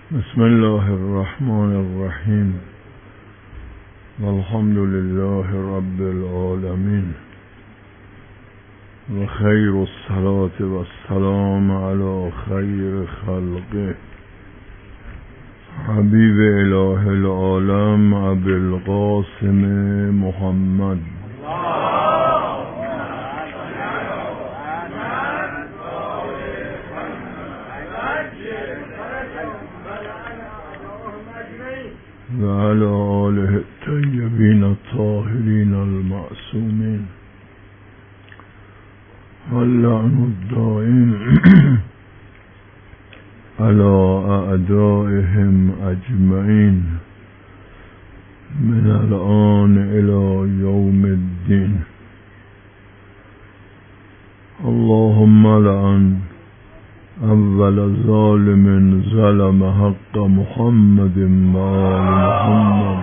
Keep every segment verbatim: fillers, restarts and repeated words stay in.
بسم الله الرحمن الرحیم والحمد لله رب العالمین و خیر الصلاة و السلام علی خیر خلقه حبیب اله العالم ابی القاسم محمد و علی آله الطیبین الطاهرین المعصومین واللعن الدائم علی اعدائهم اجمعین من الآن الی یوم الدین. اللهم لعن اول ظالم ظلم حق محمد و آل محمد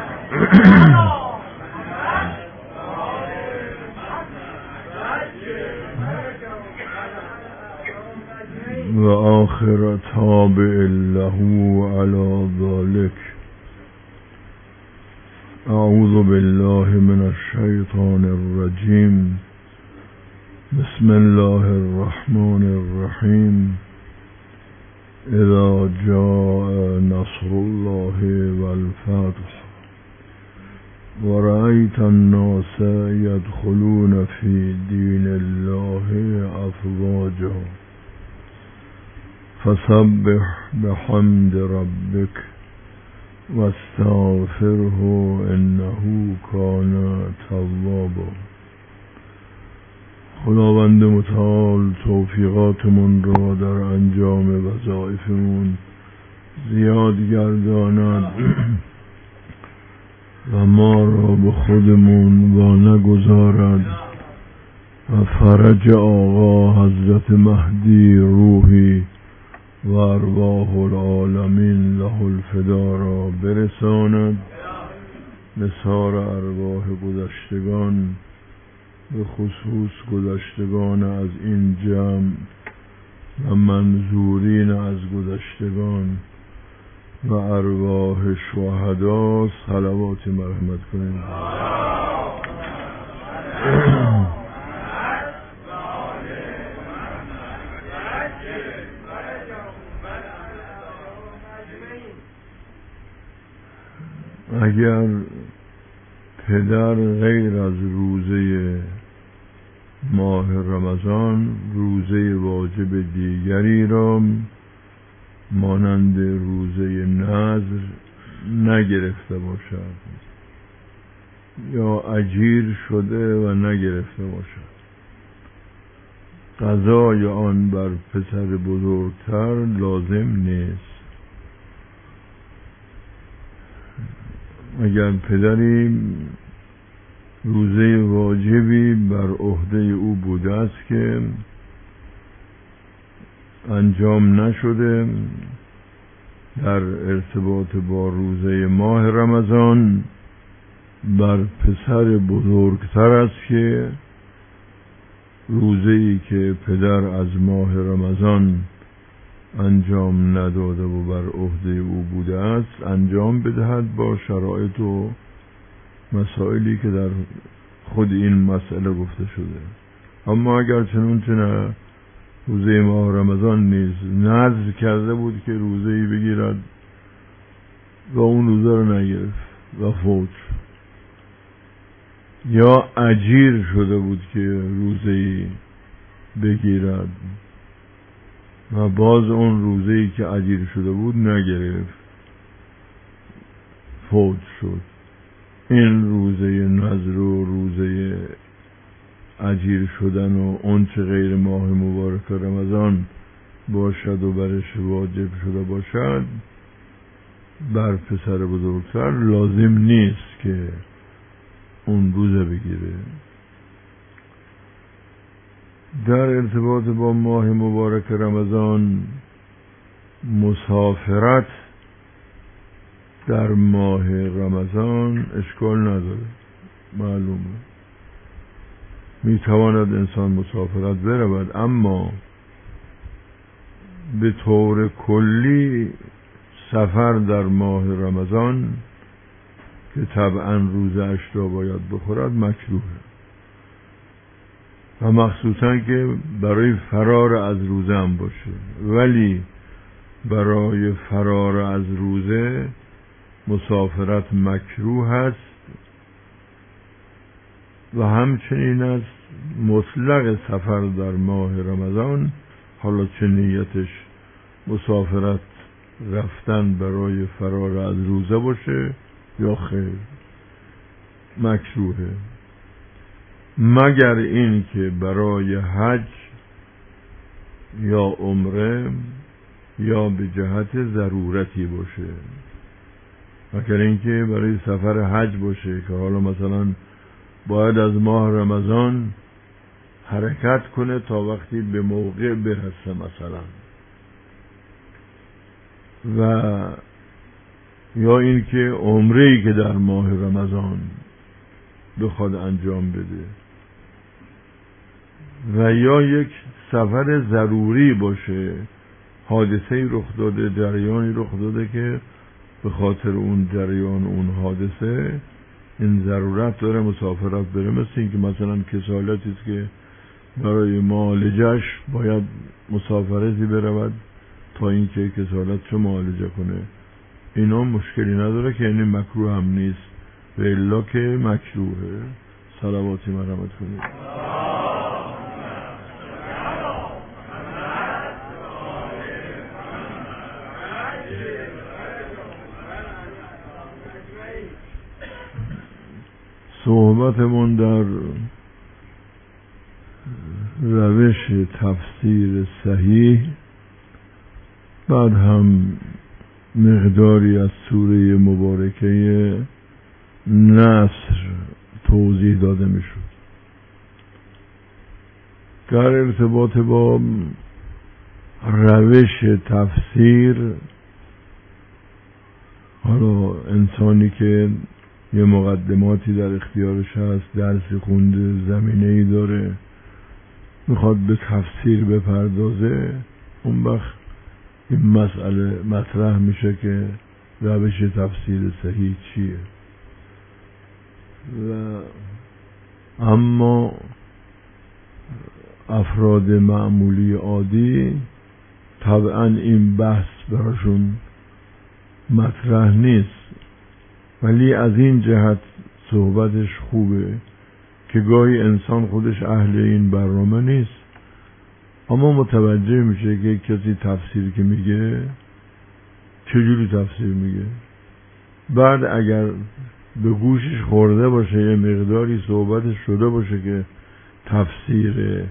و آخر تابع له علی ذلك. اعوذ بالله من الشیطان الرجیم. بسم الله الرحمن الرحیم. اذا جاء نصر الله والفتح ورأيت الناس يدخلون في دين الله أفواجا فسبح بحمد ربك واستغفره إنه كان توابا. خداوند متعال توفیقاتمون را در انجام وظایفمون زیاد گرداند و ما را به خودمون وا نگذارد و فرج آقا حضرت مهدی روحی و ارواح العالمین له الفدا را برساند به سایر ارواح گذشتگان، به خصوص گذشتگان از این جمع و منظورین از گذشتگان و ارواح شهدا صلوات مرحمت کنیم. اگر پدر غیر از روزه ماه رمضان روزه واجب دیگری را مانند روزه نذر نگرفته باشد یا اجیر شده و نگرفته باشد، قضای آن بر پسر بزرگتر لازم نیست. اگر پدری روزه واجبی بر عهده او بوده است که انجام نشده در ارتباط با روزه ماه رمضان، بر پسر بزرگتر است که روزه‌ای که پدر از ماه رمضان انجام نداده و بر عهده او بوده است انجام بدهد با شرایط و مسائلی که در خود این مسئله گفته شده. اما اگر چنانچه نه روزه ماه رمضان نیست نذر کرده بود که روزه‌ای بگیرد و اون روزه رو نگرفت و فوت شد، یا اجیر شده بود که روزه‌ای بگیرد و باز اون روزه‌ای که اجیر شده بود نگرفت، فوت شد، این روزه نذر و روزه اجیر شدن و اون چه غیر ماه مبارک رمضان باشد و برش واجب شده باشد بر پسر بزرگتر لازم نیست که اون روزه بگیره. در ارتباط با ماه مبارک رمضان مسافرت در ماه رمضان اشکال نداره، معلومه میتواند انسان مسافرت برود، اما به طور کلی سفر در ماه رمضان که طبعا روزه اش را باید بخورد مکروهه و مخصوصا که برای فرار از روزه هم باشه، ولی برای فرار از روزه مسافرت مکروه است و همچنین است مطلق سفر در ماه رمضان، حالا چه نیتش مسافرت رفتن برای فرار از روزه باشه یا خیر، مکروهه، مگر این که برای حج یا عمره یا به جهت ضرورتی باشه، مگر این که برای سفر حج باشه که حالا مثلا باید از ماه رمضان حرکت کنه تا وقتی به موقع برسه مثلا، و یا این که عمره‌ای که در ماه رمضان بخواد انجام بده و یا یک سفر ضروری باشه، حادثه‌ای رخ داده، جریانی رخ داده که به خاطر اون جریان اون حادثه این ضرورت داره مسافرت بره، مثل این که مثلا کسالتی است که برای معالجهش باید مسافرتی برود تا اینکه کسالت چه معالجه کنه، اینا مشکلی نداره که یعنی مکروه هم نیست، و الا که مکروهه. صلواتی مرحمت کنید. صحبتمون در روش تفسیر صحیح، بعد هم مقداری از سوره مبارکه نصر توضیح داده می شد. در ارتباط با روش تفسیر، حالا انسانی که یه مقدماتی در اختیارش هست، درسی خونده، زمینه‌ای داره، میخواد به تفسیر بپردازه، اون وقت این مسئله مطرح میشه که روش تفسیر صحیح چیه. و اما افراد معمولی عادی طبعا این بحث براشون مطرح نیست، ولی از این جهت صحبتش خوبه که گاهی انسان خودش اهل این برنامه نیست، اما متوجه میشه که کسی تفسیر که میگه چجوری تفسیر میگه، بعد اگر به گوشش خورده باشه، یه مقداری صحبتش شده باشه که تفسیر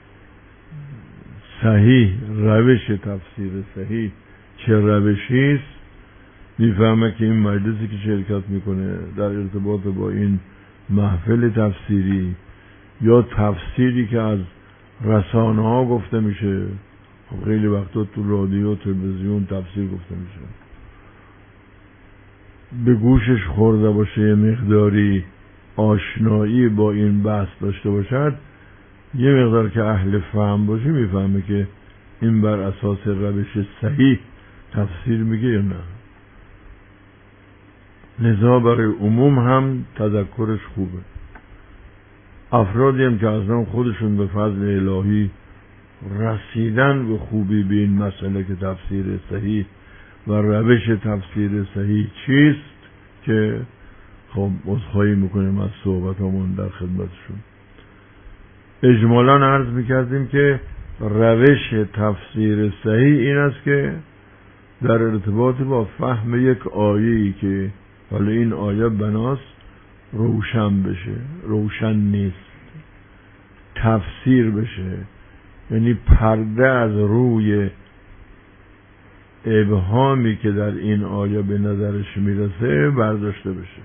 صحیح، روش تفسیر صحیح چه روشی است، میفهمه که این مجلسی که شرکت میکنه در ارتباط با این محفل تفسیری یا تفسیری که از رسانه ها گفته میشه، خیلی وقتا تو رادیو تلویزیون تفسیر گفته میشه، به گوشش خورده باشه، یه مقداری آشنایی با این بحث داشته باشد، یه مقدار که اهل فهم باشه میفهمه که این بر اساس روش صحیح تفسیر میگه یا نه. لذا برای عموم هم تذکرش خوبه. افرادی هم که اصلا خودشون به فضل الهی رسیدن به خوبی به این مسئله که تفسیر صحیح و روش تفسیر صحیح چیست، که خب عذرخواهی میکنیم از صحبتامون در خدمتشون. اجمالاً عرض میکردیم که روش تفسیر صحیح این است که در ارتباط با فهم یک آیه‌ای که حالا این آیه بناست روشن بشه، روشن نیست، تفسیر بشه، یعنی پرده از روی ابهامی که در این آیه به نظرش میرسه برداشته بشه،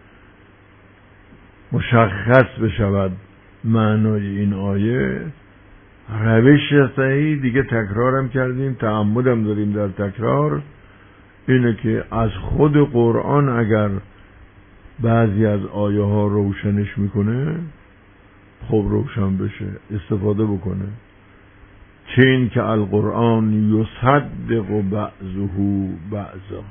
مشخص بشود معنای این آیه. روش صحیح دیگه تکرارم کردیم، تعمدم داریم در تکرار، اینه که از خود قرآن اگر بعضی از آیه ها روشنش میکنه، خب روشن بشه، استفاده بکنه. چه این که القرآن یصدق بعضه بعضا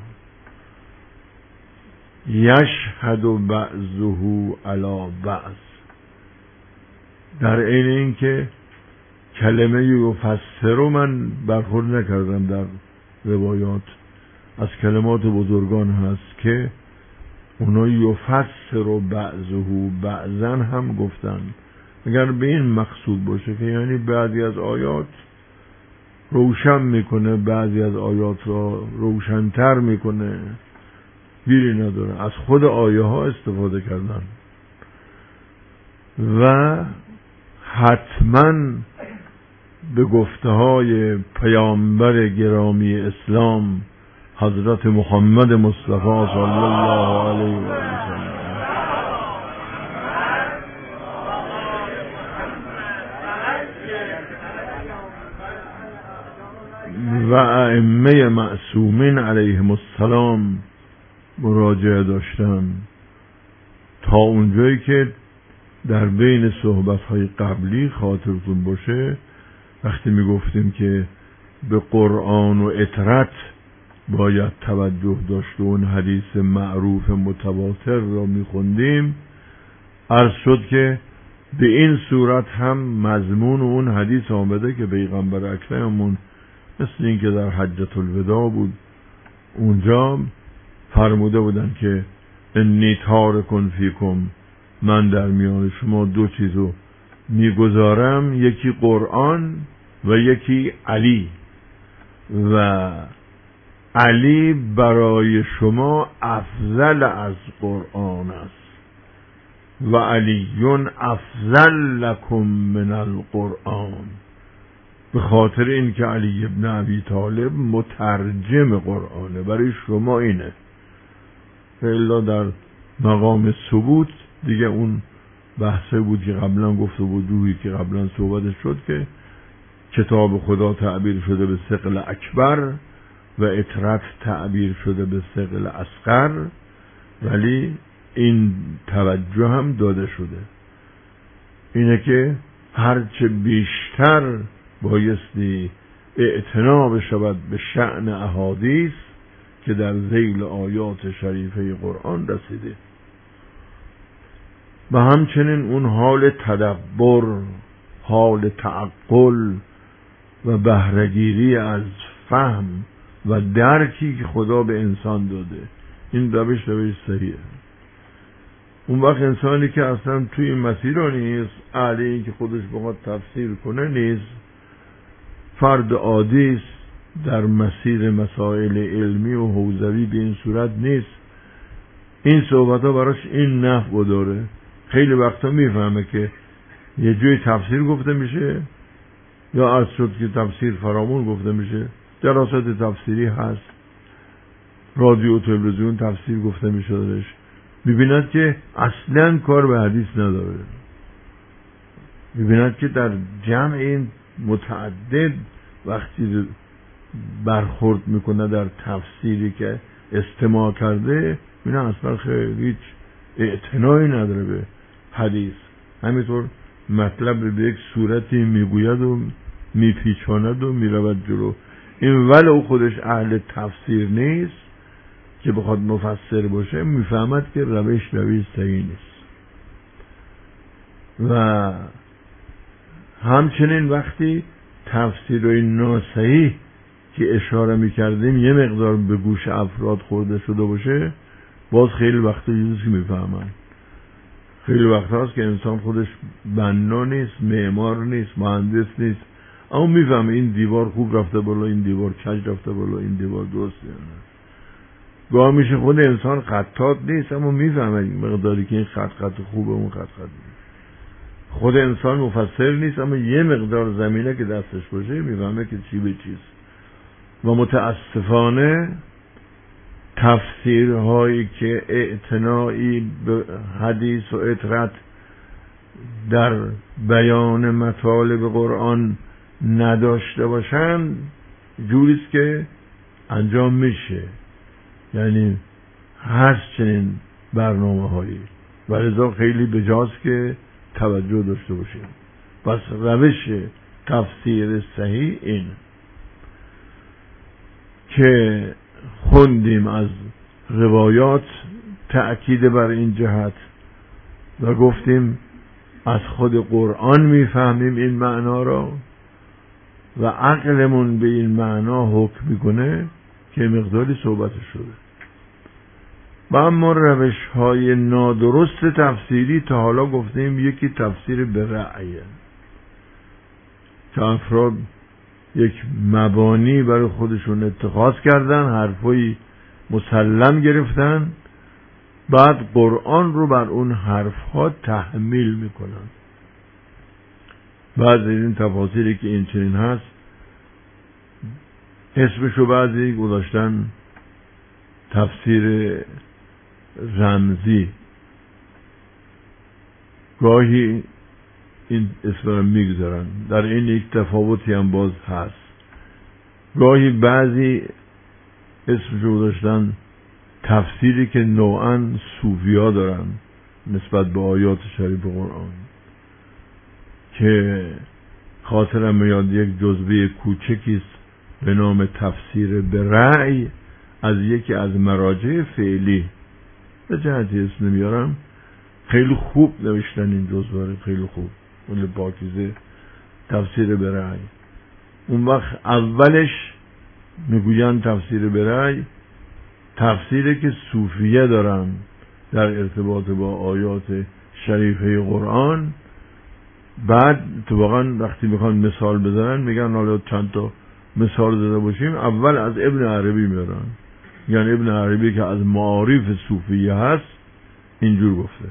یشهد بعضه علی بعض، در عین این که کلمه یفسر رو من برخورد نکردم در روایات، از کلمات بزرگان هست که اونا یفسر بعضه بعضا هم گفتن، اگر به این مقصود باشه که یعنی بعضی از آیات روشن میکنه، بعضی از آیات را روشنتر میکنه، گیری نداره، از خود آیه ها استفاده کردن. و حتما به گفته های پیامبر گرامی اسلام حضرت محمد مصطفی صلی الله علیه و سلم و ائمه معصومین علیهم السلام مراجعه داشتن، تا اونجایی که در بین صحبت‌های قبلی خاطرتون باشه وقتی میگفتیم که به قرآن و اطرت باید توجه داشت و اون حدیث معروف متواتر را میخوندیم، عرض شد که به این صورت هم مضمون اون حدیث آمده که پیغمبر اکرممون مثل این که در حجة الوداع بود، اونجا فرموده بودن که انی تارک فیکم، من در میان شما دو چیزو میگذارم، یکی قرآن و یکی علی، و علی برای شما افضل از قرآن است و علیون افضل لکم من القرآن، به خاطر این که علی ابن ابی طالب مترجم قرآنه، برای شما اینه. الا در مقام ثبوت دیگه اون بحثه بود که قبلا گفته وجوهی که قبلا صحبتش شد که کتاب خدا تعبیر شده به ثقل اکبر و اطرت تعبیر شده به ثقل اصغر، ولی این توجه هم داده شده، اینه که هرچه بیشتر بایستی اعتنا بشود به شأن احادیث که در ذیل آیات شریفه قرآن رسیده، و همچنین اون حال تدبر، حال تعقل و بهره‌گیری از فهم و درکی که خدا به انسان داده، این روش روش صحیحه. اون وقت انسانی که اصلا توی این مسیر رو نیست، اهل این که خودش بخواد تفسیر کنه نیست، فرد عادی است، در مسیر مسائل علمی و حوزوی به این صورت نیست، این صحبت ها براش این نفع داره. خیلی وقتا میفهمه که یه جوی تفسیر گفته میشه یا از شد که تفسیر فرامون گفته میشه، جلسات تفسیری هست، رادیو و تلویزیون تفسیر گفته میشه درش، میبیند که اصلا کار به حدیث نداره، میبیند که در جمع این متعدد وقتی برخورد میکنه در تفسیری که استماع کرده، میبینه اصلا خیلی هیچ اعتنایی نداره به حدیث، همینطور مطلب به یک صورتی میگوید و میپیچاند و میرود جلو. این ولو خودش اهل تفسیر نیست که بخواد مفسر باشه، میفهمد که روش روش صحیح نیست. و همچنین وقتی تفسیرهای ناصحیح که اشاره میکردیم یه مقدار به گوش افراد خورده شده باشه، باز خیلی وقتا چیزی میفهمن. خیلی وقت هست که انسان خودش بنا نیست، معمار نیست، مهندس نیست، اما میفهمه این دیوار خوب رفته بالا، این دیوار کج رفته بالا، این دیوار درسته. گاه میشه خود انسان خطاط نیست، اما میفهمه مقداری که این خط خط خوبه، اون خط خط نیست. خود انسان مفسر نیست، اما یه مقدار زمینه که دستش باشه میفهمه که چی به چیست. و متاسفانه تفسیرهایی که اعتنایی به حدیث و اطرت در بیان مطالب قرآن نداشته باشند جوریست که انجام میشه، یعنی هست چنین برنامه هایی، ولذا خیلی بجاست که توجه داشته باشیم. پس روش تفسیر صحیح این که خوندیم از روایات تأکید بر این جهت و گفتیم از خود قرآن میفهمیم این معنا را و عقلمون به این معنا حکم میکنه که مقداری صحبت شده. و اما روش های نادرست تفسیری تا حالا گفتیم یکی تفسیر به رأیه که افراد یک مبانی برای خودشون اتخاذ کردن، حرفایی مسلم گرفتن، بعد قرآن رو بر اون حرفها تحمیل میکنن. بعضی این تفاسیری که این چنین هست اسمشو بعضی گذاشتن تفسیر رمزی، گاهی این اسم رو میگذارن. در این یک تفاوتی هم باز هست. گاهی بعضی اسمشو گذاشتن تفسیری که نوعاً صوفیا دارن نسبت به آیات شریف قرآن، که خاطرم میاد یک جزوه کوچکیست به نام تفسیر به رأی از یکی از مراجع فعلی، به جهتی اسم نمیارم، خیلی خوب نوشتن این جزوه، خیلی خوب، اون پاکیزه تفسیر به رأی. اون وقت اولش میگوین تفسیر به رأی تفسیری که صوفیه دارن در ارتباط با آیات شریفه قرآن. بعد اتفاقا وقتی میخوان مثال بزنن میگن حالا چند تا مثال زده باشیم، اول از ابن عربی میارن، یعنی ابن عربی که از معارف صوفیه هست اینجور گفته.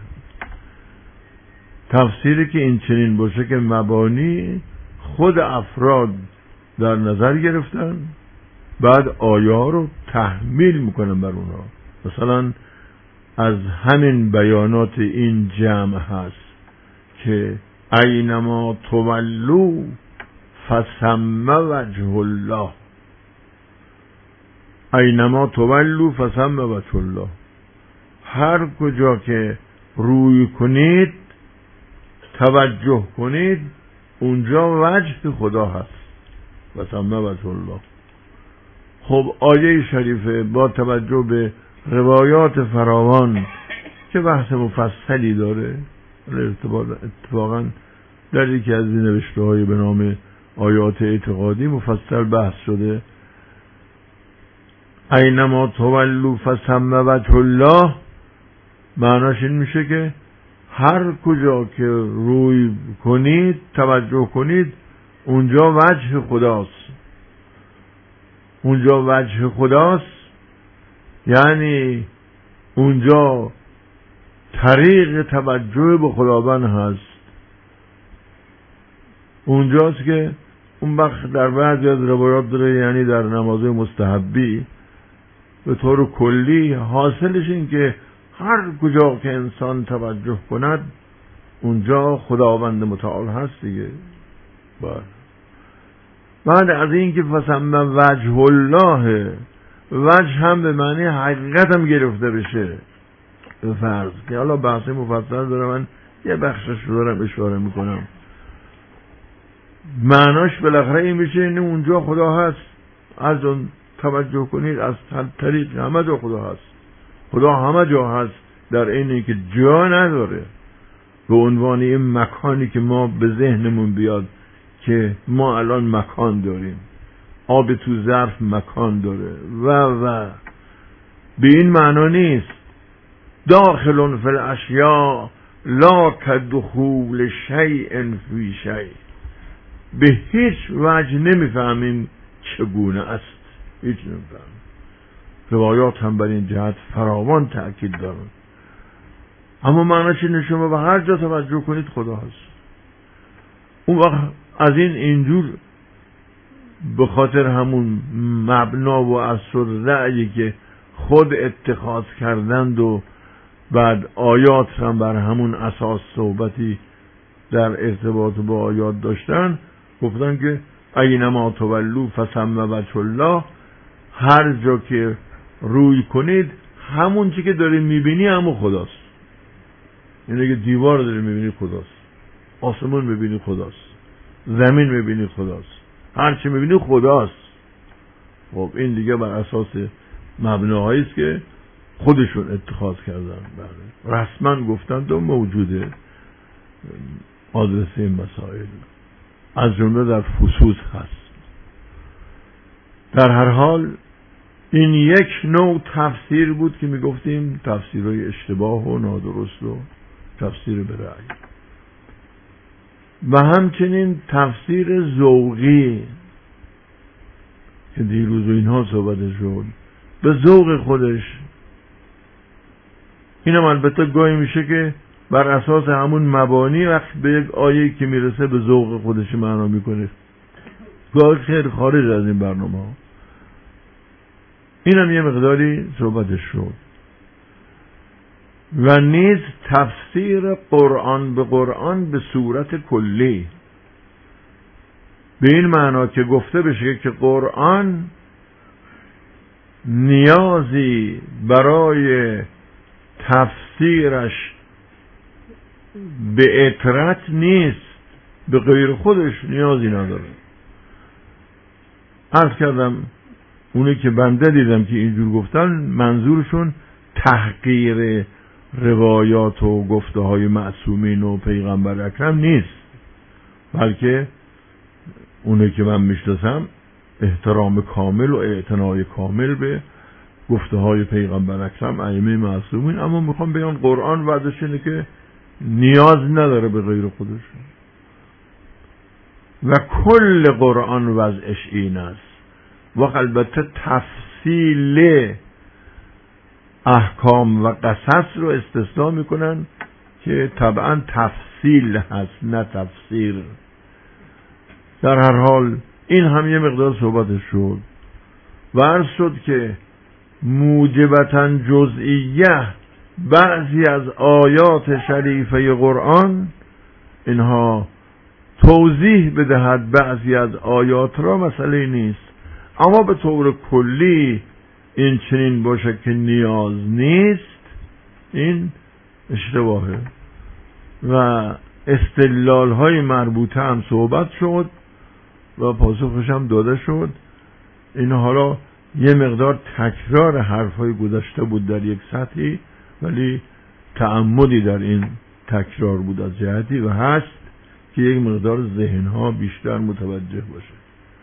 تفسیری که این چنین باشه که مبانی خود افراد در نظر گرفتن، بعد آیه ها رو تحمیل میکنن بر اونها. مثلا از همین بیانات این جمع هست که اینما تولوا فثم وجه الله، اینما تولوا فثم وجه الله، هر کجا که روی کنید توجه کنید اونجا وجه خدا هست، فثم وجه الله. خب آیه شریفه با توجه به روایات فراوان که بحث مفصلی داره، اتفاقا در یکی از این نوشته های به نام آیات اعتقادی مفصل بحث شده. اینما تولوا فثم وجه الله معناش این میشه که هر کجا که روی کنید توجه کنید اونجا وجه خداست. اونجا وجه خداست یعنی اونجا طریق توجه به خداوند هست. اونجاست که اون وقت در بعضی از روایات داره، یعنی در نماز مستحبی به طور کلی حاصلش این که هر کجا که انسان توجه کند اونجا خداوند متعال هست دیگه. بعد بعد از این که فثم وجه الله، وجه هم به معنی حقیقت هم گرفته بشه به فرض که حالا بحث مفصل داره، من یه بخشش رو دارم اشاره میکنم. معناش بالاخره این میشه این اونجا خدا هست، از اون توجه کنید از طریق همه جا خدا هست. خدا همه جا هست در اینی که جا نداره به عنوان این مکانی که ما به ذهنمون بیاد که ما الان مکان داریم، آب تو ظرف مکان داره و و به این معنا نیست. داخل فی الاشیاء لا کدخول شیء فی شیء، به هیچ وجه نمیفهمیم چگونه است، هیچ نمیفهمیم. روایات هم بر این جهت فراوان تأکید دارن. اما معناش اینه شما به هر جا توجه کنید خدا هست. اون وقت از این اینجور به خاطر همون مبنا و اصل رأیی که خود اتخاذ کردند و بعد آیات هم بر همون اساس صحبتی در ارتباط با آیات داشتن، گفتن که اینما تولوا فثم وجه الله، هر جا که روی کنید همون چی که داری میبینی همون خداست. یعنی که دیوار داری میبینی خداست، آسمان میبینی خداست، زمین میبینی خداست، هر چی میبینی خداست. خب این دیگه بر اساس مبناهایی است که خودشون اتخاذ کردن، بله رسما گفتن تو موجوده آدرس این مسائل، از جمله در فصوص هست. در هر حال این یک نوع تفسیر بود که میگفتیم تفسیرهای اشتباه و نادرست و تفسیر به رأی، و همچنین تفسیر ذوقی که دیروز و اینها صحبت شد، به ذوق خودش. اینم البته گاهی میشه که بر اساس همون مبانی وقت به یک آیه که میرسه به ذوق خودش معنا میکنه، گاهی خیر خارج از این برنامه ها. اینم یه مقداری صحبتش شد. و نیز تفسیر قرآن به قرآن به صورت کلی، به این معنا که گفته بشه که قرآن نیازی برای تفسیرش به اطرت نیست، به غیر خودش نیازی نداره. عرض کردم اونی که بنده دیدم که اینجور گفتن منظورشون تحقیر روایات و گفته های معصومین و پیغمبر اکرم نیست، بلکه اونی که من میشناسم احترام کامل و اعتنای کامل به گفته های پیغمبر اکرم ائمه معصومین، اما میخوام بگم قرآن وضعش اینه که نیاز نداره به غیر خودش و کل قرآن وضعش این است. و البته تفصیل احکام و قصص رو استثناء میکنن که طبعا تفصیل هست نه تفسیر. در هر حال این هم یه مقدار صحبتش شد و عرض شد که موجبتاً جزئیه بعضی از آیات شریفه قرآن اینها توضیح بدهد بعضی از آیات را مسئله نیست، اما به طور کلی این چنین باشه که نیاز نیست، این اشتباهه. و استدلال های مربوطه هم صحبت شد و پاسخش هم داده شد. این حالا یه مقدار تکرار حرفای گذشته بود در یک سطحی، ولی تعمدی در این تکرار بود از جهتی و هست که یک مقدار ذهنها بیشتر متوجه باشه،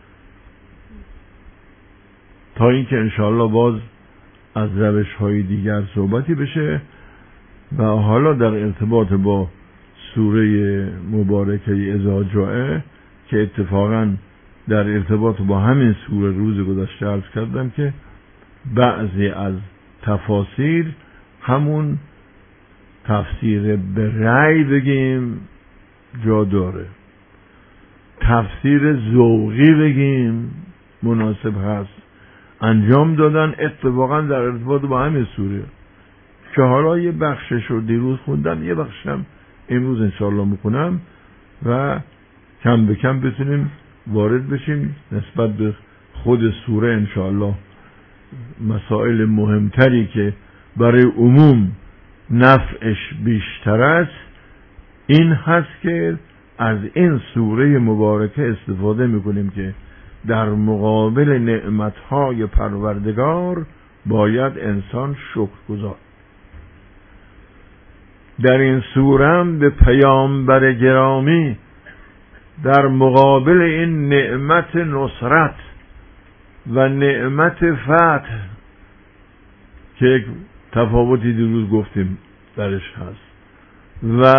تا اینکه انشاءالله باز از روش های دیگر صحبتی بشه. و حالا در ارتباط با سوره مبارکه اذا جاء که اتفاقا در ارتباط با همین سوره روز گذشته عرض کردم که بعضی از تفاسیر همون تفسیر به رأی بگیم جا داره، تفسیر ذوقی بگیم مناسب هست، انجام دادن اتفاقا در ارتباط با همین سوره که حالا یه بخشش رو دیروز خوندم، یه بخشم امروز انشاءالله میکنم و کم به کم بتونیم وارد بشیم نسبت به خود سوره. انشاءالله مسائل مهمتری که برای عموم نفعش بیشتر است این هست که از این سوره مبارکه استفاده میکنیم که در مقابل نعمتهای پروردگار باید انسان شکرگزار. در این سوره به پیامبر گرامی در مقابل این نعمت نصرت و نعمت فتح که یک تفاوتی دیروز گفتیم درش هست و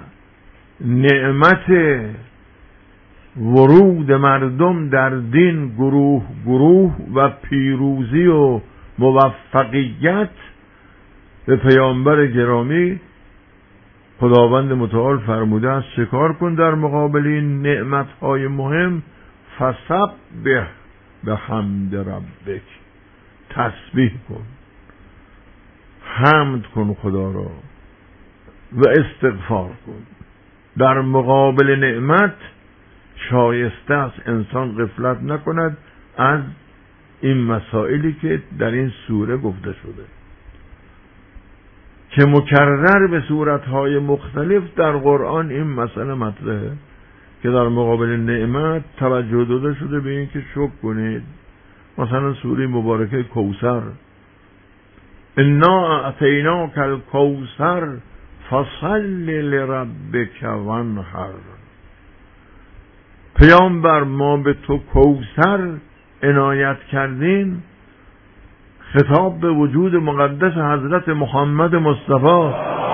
نعمت ورود مردم در دین گروه گروه و پیروزی و موفقیت، به پیامبر گرامی خداوند متعال فرموده است چکار کن در مقابل این نعمتهای مهم؟ فسبح بحمد ربک، تسبیح کن، حمد کن خدا را و استغفار کن. در مقابل نعمت شایسته است انسان غفلت نکند از این مسائلی که در این سوره گفته شده که مکرر به صورتهای مختلف در قرآن این مسئله مطرحه که در مقابل نعمت توجه داده شده به این که شکر کنید. مثلا سوره مبارکه کوثر، انا اعطیناک الکوثر فصل لربک وانحر. پیامبر ما به تو کوثر عنایت کردیم، خطاب به وجود مقدس حضرت محمد مصطفی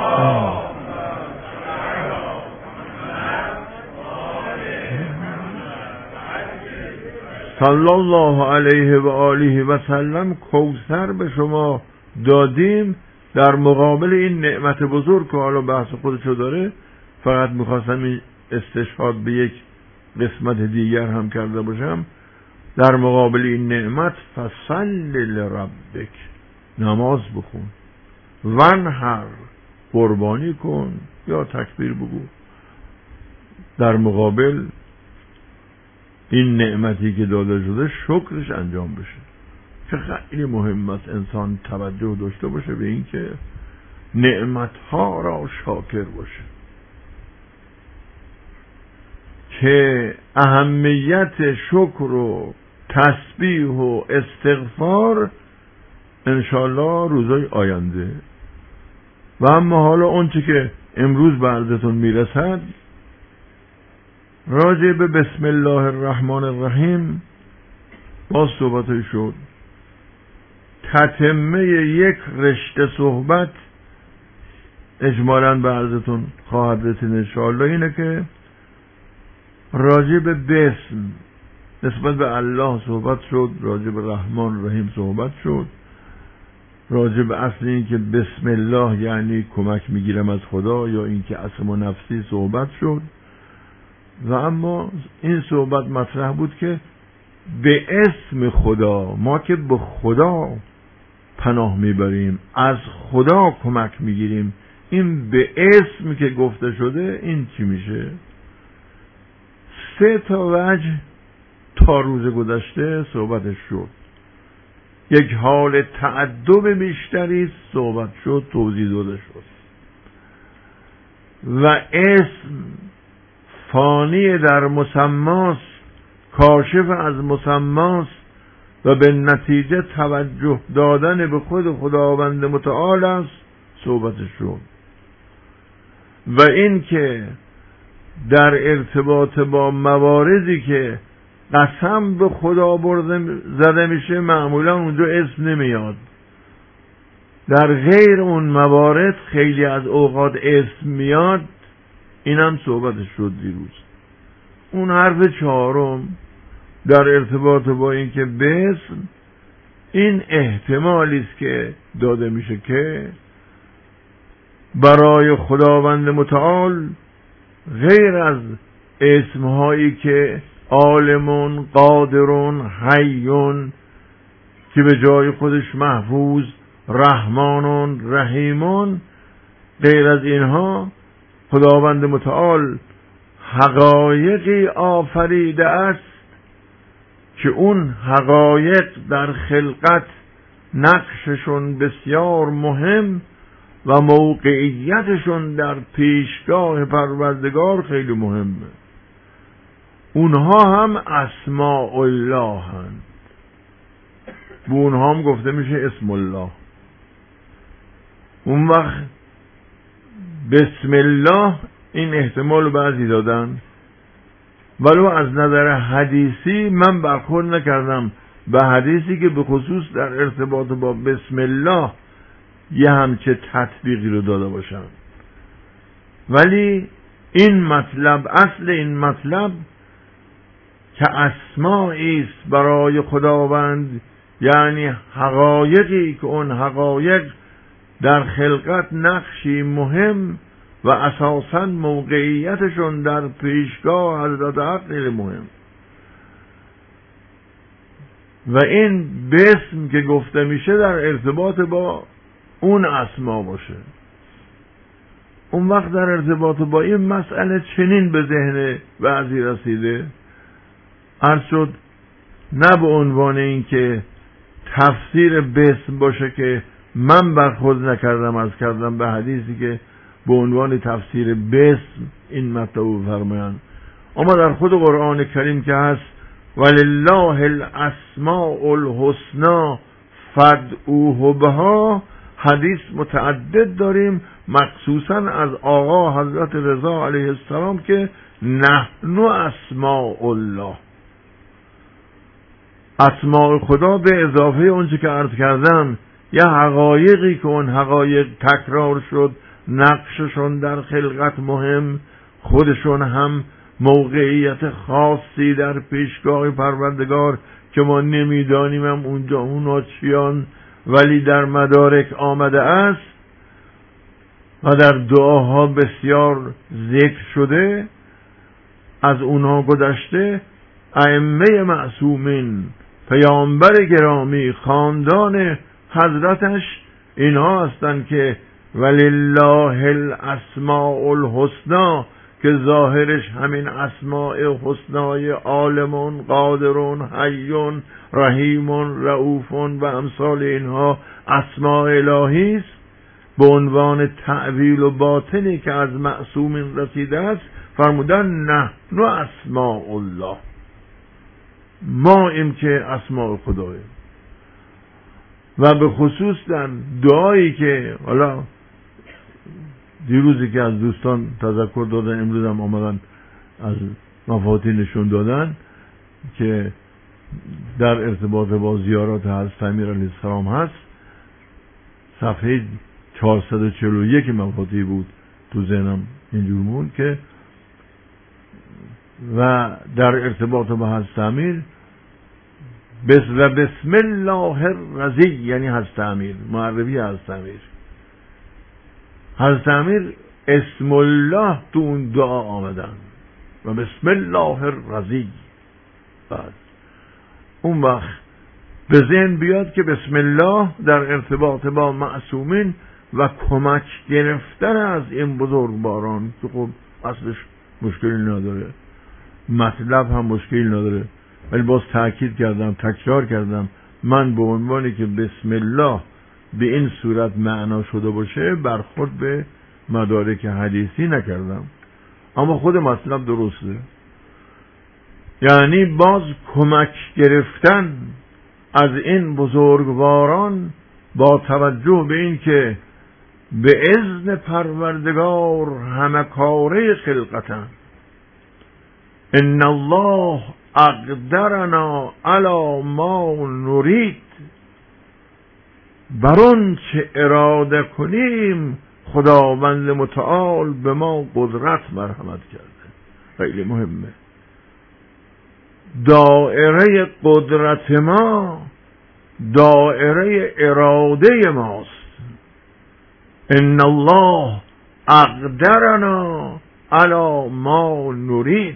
صلی الله علیه و آله و سلم کوثر به شما دادیم در مقابل این نعمت بزرگ که حالا بحث خودشو داره. فقط میخواستم این استشهاد به یک قسمت دیگر هم کرده باشم. در مقابل این نعمت فصل لربک، نماز بخون، وانحر، قربانی کن یا تکبیر بگو، در مقابل این نعمتی که داده شده شکرش انجام بشه. که خیلی مهم است انسان توجه داشته باشه به این که نعمتها را شاکر باشه، که اهمیت شکر و تسبیح و استغفار انشالله روزای آینده. و اما حالا اونچه که امروز به عرضتون میرسد راجع به بسم الله الرحمن الرحیم باز صحبتش شد. تتمه یک رشته صحبت اجمالاً به عرضتون خواهد رسید انشاءالله، اینه که راجع به بسم نسبت به الله صحبت شد، راجع به رحمان رحیم صحبت شد، راجع به اصل این که بسم الله یعنی کمک میگیرم از خدا یا این که اسم و نفسی صحبت شد. و اما این صحبت مطرح بود که به اسم خدا، ما که به خدا پناه میبریم، از خدا کمک میگیریم، این به اسم که گفته شده این چی میشه؟ سه تا وجه تا روز گذشته صحبتش شد. یک حال تعدب بیشتری صحبت شد، توضیح داده شد. و اسم فانی در مسماست، کاشف از مسماست و به نتیجه توجه دادن به خود خداوند متعال است صحبتش شد. و این که در ارتباط با مواردی که قسم به خدا برده زده میشه معمولا اونجا اسم نمیاد. در غیر اون موارد خیلی از اوقات اسم میاد. اینم صحبتش شد دیروز. اون حرف چهارم در ارتباط با این که بسم این احتمالی است که داده میشه که برای خداوند متعال غیر از اسمهایی که عالمون، قادرون، حیون که به جای خودش محفوظ، رحمانون، رحیمون، غیر از اینها خداوند متعال حقایقی آفریده است که اون حقایق در خلقت نقششون بسیار مهم و موقعیتشون در پیشگاه پروردگار خیلی مهمه. اونها هم اسماء الله هستند. به اونها هم گفته میشه اسم الله. اون وقت بسم الله این احتمال رو بعضی دادن، ولو از نظر حدیثی من برخورد نکردم به حدیثی که به خصوص در ارتباط با بسم الله یه همچه تطبیقی رو داده باشم. ولی این مطلب، اصل این مطلب که اسمایی است برای خداوند، یعنی حقایقی که اون حقایق در خلقت نقشی مهم و اساساً موقعیتشون در پیشگاه حضرت حق خیلی مهم. و این بسم که گفته میشه در ارتباط با اون اسما باشه. اون وقت در ارتباط با این مسئله چنین به ذهن بعضی رسیده، عرض شد نه به عنوان این که تفسیر بسم باشه که من برخورد نکردم، از کردم به حدیثی که به عنوان تفسیر بسم این مطلب فرمایند. اما در خود قرآن کریم که هست ولله الاسماء الحسنا فادعوه بها، حدیث متعدد داریم مخصوصا از آقا حضرت رضا علیه السلام که نحن اسماء الله، اسماء خدا به اضافه اونچه که عرض کردم یه حقایقی که اون حقایق تکرار شد، نقششون در خلقت مهم، خودشون هم موقعیت خاصی در پیشگاه پروردگار که ما نمیدانیم هم اونجا اونا چیان، ولی در مدارک آمده است و در دعاها بسیار ذکر شده، از اونها گذشته ائمه معصومین، پیامبر گرامی، خاندان حضرتش اینها هستند که ولله الاسماء الحسنا، که ظاهرش همین اسماء حسنای عالمون، قادرون، حیون، رحیمون، رؤوفون و امثال اینها اسماء الهی است، به عنوان تعویل و باطنی که از معصومین رسیده است فرمودن نحن اسماء الله، ما این که اسماء خداییم. و به خصوص در دعایی که حالا دیروزی که از دوستان تذکر دادن، امروز هم آمدن از مفاتیح نشون دادن که در ارتباط با زیارات حضرت امیر علیه السلام هست، صفحه چهارصد و چهل و یک مفاتیح بود تو ذهنم اینجور موند که و در ارتباط با حضرت امیر بس و بسم الله الرضی، یعنی حضرت امیر، معرفی حضرت امیر. حضرت امیر اسم الله تو اون دعا آمدن و بسم الله الرضی. بعد اون وقت به ذهن بیاد که بسم الله در ارتباط با معصومین و کمک گرفتن از این بزرگواران که خب اصلش مشکلی نداره، مطلب هم مشکلی نداره، ولی باز تأکید کردم، تکرار کردم، من به عنوانی که بسم الله به این صورت معنا شده باشه برخورد به مدارک حدیثی نکردم، اما خود مطلب درسته. یعنی باز کمک گرفتن از این بزرگواران با توجه به این که به اذن پروردگار همه کاره خلقتن، ان الله اقدرنا علی ما نرید، برون چه اراده کنیم خداوند متعال به ما قدرت مرحمت کرده. خیلی مهمه، دائره قدرت ما دائره اراده ماست. ان الله اقدرنا علی ما نرید،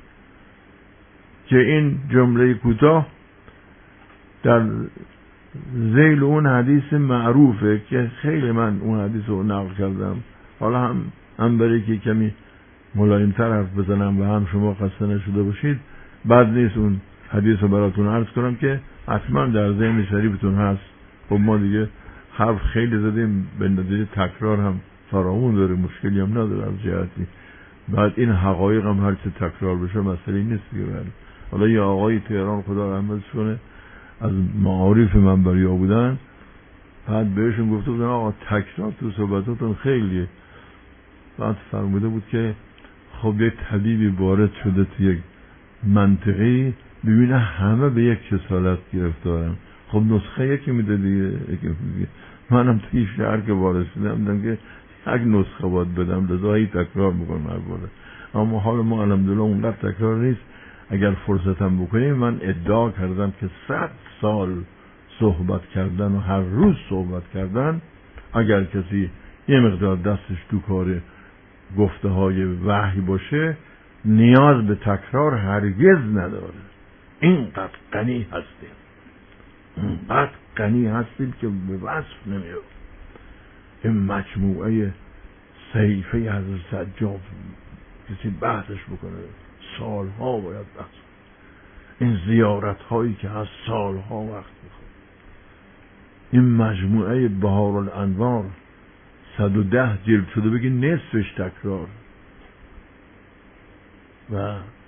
که این جمله کوتاه در ذیل اون حدیث معروفه که خیلی من اون حدیث رو نقل کردم، حالا هم هم برای که کمی ملایم‌تر حرف بزنم و هم شما خسته نشده باشید، بد نیست اون حدیث رو براتون عرض کنم که حتما در ذهن شریفتون هست. خب ما دیگه حرف خیلی زدیم، به نتیجه تکرار هم فراوون داره، مشکلی هم نداره از جهتی. بعد این حقایق هم هر چه تکرار بشه مسئله نیست دیگه. حالا یه آقای تهران خدا رحمتش کنه از معارف منبریا بودن، بعد بهشون گفته بودن آقا تکرار تو صحبتاتون خیلیه. بعد فرموده بود که خب یک طبیبی وارد شده تو یک منطقی ببینه همه به یک کسالت گرفتارن، خب نسخه یکی میده دیگه. منم توی شهر که وارد شدم دیدم که یک نسخه باید بدم، لذا هی تکرار میکنم هر باره. اما حال ما الحمدلله اونقدر تکرار نیست. اگر فرصتم بکنیم من ادعا کردم که صد سال صحبت کردن و هر روز صحبت کردن، اگر کسی یه مقدار دستش تو کار گفته های وحی باشه نیاز به تکرار هرگز نداره. اینقدر غنی هستیم، اینقدر غنی هستیم که به وصف نمیاد. این مجموعه صحیفه حضرت سجاد کسی بحثش بکنه سالها باید بحث. این زیارت هایی که از سالها وقت میخواد. این مجموعه بهارالانوار صد و ده جلد شده، بگی نصفش تکرار و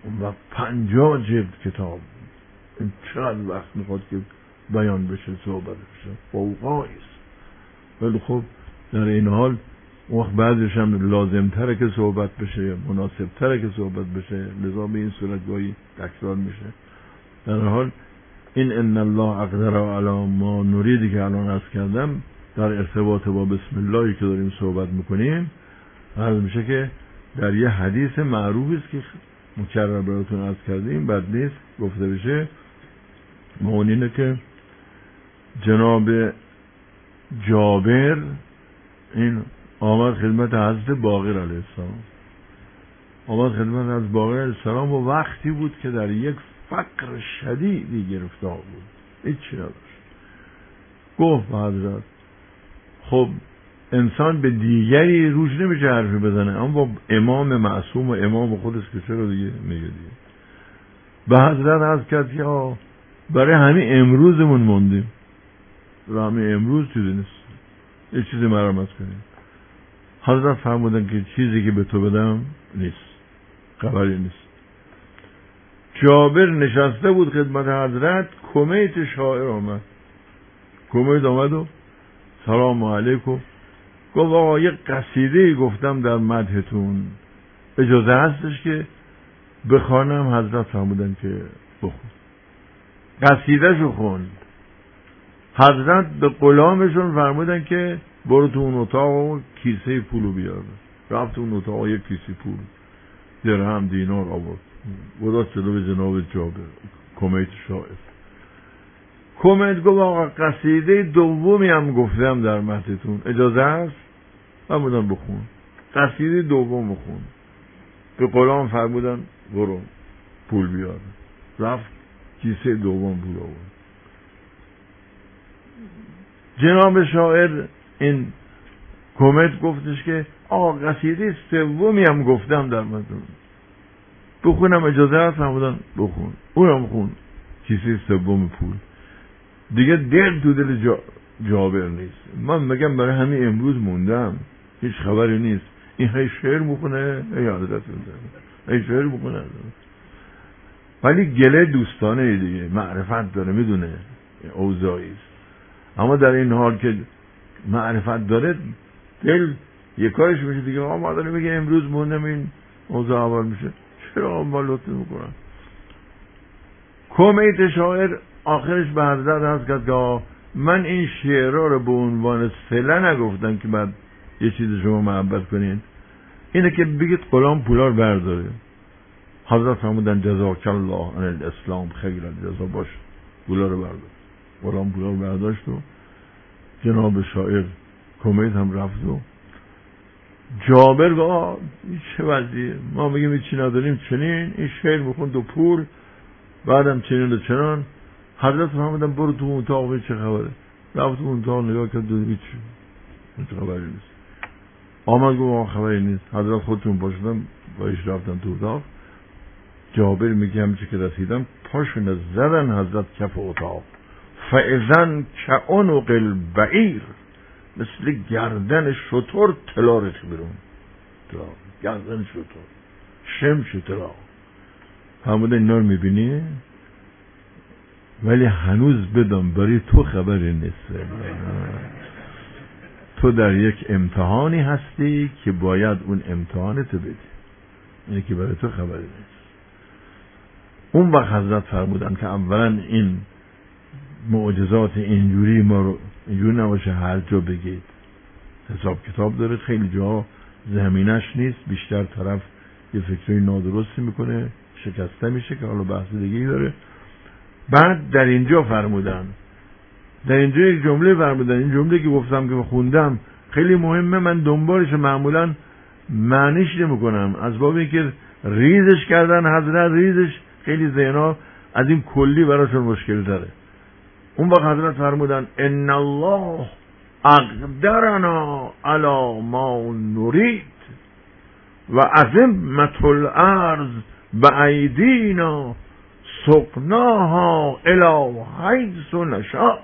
اون وقت پنجاه جلد کتاب، این چقدر وقت میخواد که بیان بشه، صحبت بشه، فوقایی است. ولی خب در این حال وقت بعضیش هم لازم تره که صحبت بشه، مناسب تره که صحبت بشه، لذا به این صورت گاهی تکرار میشه. در حال این ان الله اقدر علی ما نریدی که الان عرض کردم در ارتباط با بسم اللهی که داریم صحبت میکنیم عرض میشه که در یه حدیث معروفی است که مکرر براتون عرض کردیم، بعد نیست گفته بشه، معنی اینه که جناب جابر این آمد خدمت حضرت باقر علیه السلام، آمد خدمت حضرت باقر علیه السلام و وقتی بود که در یک فقر شدیدی گرفتار بود، هیچی نداشت. گفت حضرت خب انسان به دیگری روش نمیشه حرفی بزنه، اما با امام معصوم و امام خودش که چرا دیگه میگه دیگه. به حضرت عرض کرد یا برای همین امروزمون موندیم، برای همین امروز چیزی نیست، یه چیزی مرامت کنیم. حضرت فرمودن که چیزی که به تو بدم نیست، خبری نیست. جابر نشسته بود خدمت حضرت، کمیت شاعر آمد، کمیت آمد و سلام علیکم، گفت آقا یک قصیده گفتم در مدحتون، اجازه هستش که بخوانم؟ حضرت فرمودن که بخون. قصیده شو خوند. حضرت به غلامشون فرمودن که برو تو اون اتاق و کیسه پولو بیار. رفت اون اتاق یک کیسه پول، درهم دینار آورد، گذاشت جلو جناب جابر کمیت شاعر. کمیت گفت آقا قصیده دومی هم گفتم در مدحتون، اجازه هست؟ فرمودن بخون. قصیده دوم بخون. به غلام فرمودن برو پول بیار. رفت کیسه دوم پول آورد. جناب شاعر این کمیت گفتش که آقا قصیده سومی هم گفتم در مدحتون، بخونم اجازه هست؟ فرمودن بخون. اونم خون، کیسه سوم پول. دیگه دل تو دل جا... جابر نیست. من میگم برای همین امروز موندم، هیچ خبری نیست. این هی شعر میخونه، هی حضرت میزنه، هی شعر میخونه، ولی گله دوستانه دیگه، معرفت داره، میدونه اوضاعی است. اما در این حال که معرفت داره دل یک کارش میشه دیگه. آقا ما داره میگه امروز موندم این اوضاع اول میشه، چرا اول لطفی میکنن؟ کمیت شاعر آخرش به حضرت هست کرد که من این شعرها رو به عنوان صله نگفتم که بعد یه چیز شما محبت کنین، اینه که بگید غلام پولار برداره. حضرت فرمودن جزاک الله عن الاسلام خیر الجزا، باش پولا رو بردار. غلام پولا رو برداشت و جناب شاعر کمیت هم رفت و جابر گفت این چه وضعیه؟ ما میگیم این چی نداریم چنین، این شعر میخوند و پول، بعدم چنین و چنان. حضرت فرمودن برو تو اون اتاق چه خبره؟ رفت تو اون اتاق نگاه کرد دو هیچ هیچ خبری نیست. آمد گفت خبری نیست. حضرت خودتون باشدن بایش رفتن تو اتاق. جابر میگه همچه که رسیدم پاشون زدن حضرت کف اتاق، فاذن کعنق البعیر، مثل گردن شتر طلا ریخت بیرون. طلا گردن شتر، شمش طلا. فرمودن اینا رو میبینی؟ ولی هنوز بدم برای تو خبری نیست. تو در یک امتحانی هستی که باید اون امتحانت بدی، اینه که برای تو خبری نیست. اون وقت حضرت فرمودن که اولا این معجزات اینجوری ما رو اینجوری نباشه هر جا بگید، حساب کتاب داره، خیلی جا زمینش نیست، بیشتر طرف یه فکری نادرستی میکنه شکسته میشه که حالا بحث دیگه‌ای داره. بعد در اینجا فرمودن، در اینجا یک جمله فرمودن، این جمله که گفتم که خوندم خیلی مهمه، من دنبالش معمولا معنیش نمیکنم از باب اینکه ریزش کردن حضرت، ریزش خیلی ذهنا از این کلی براشون مشکل داره. اون وقت حضرت فرمودن ان الله اقدرنا علی ما نرید و عظمت الارض بایدینا سقناها الی حیث نشاء.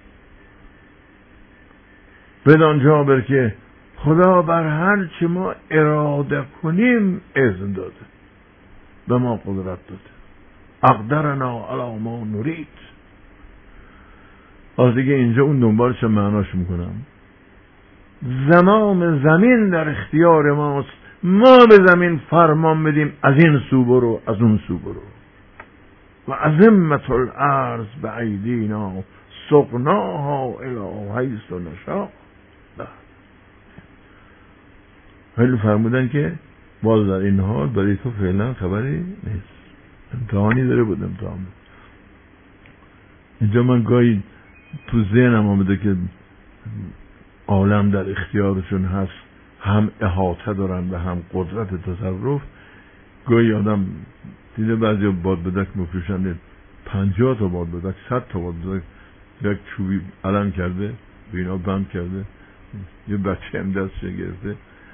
بدان جابر که خدا بر هر چه ما اراده کنیم اذن داده. به ما قدرت داده. اقدرنا علی ما نرید. باز دیگه اینجا اون دنبالش معناش میکنم. زمام زمین در اختیار ماست، ما به زمین فرمان بدیم از این سو برو از اون سو برو. و عظمت الارض به ایدینا سقناها الی حیث نشاء. ولی فرمودن که باز در این حال برای تو فعلا خبری نیست، امتحانی داره بود امتحان. اینجا من گاهی تو ذهنم آمده که عالم در اختیارشون هست، هم احاطه دارن و هم قدرت تصرف. گاهی آدم دیده بعضی باد بدک مفروشنده پنجاه تا باد بدک، صد تا باد بدک یک چوبی علم کرده بینا بند کرده، یه بچه هم دستش گرفته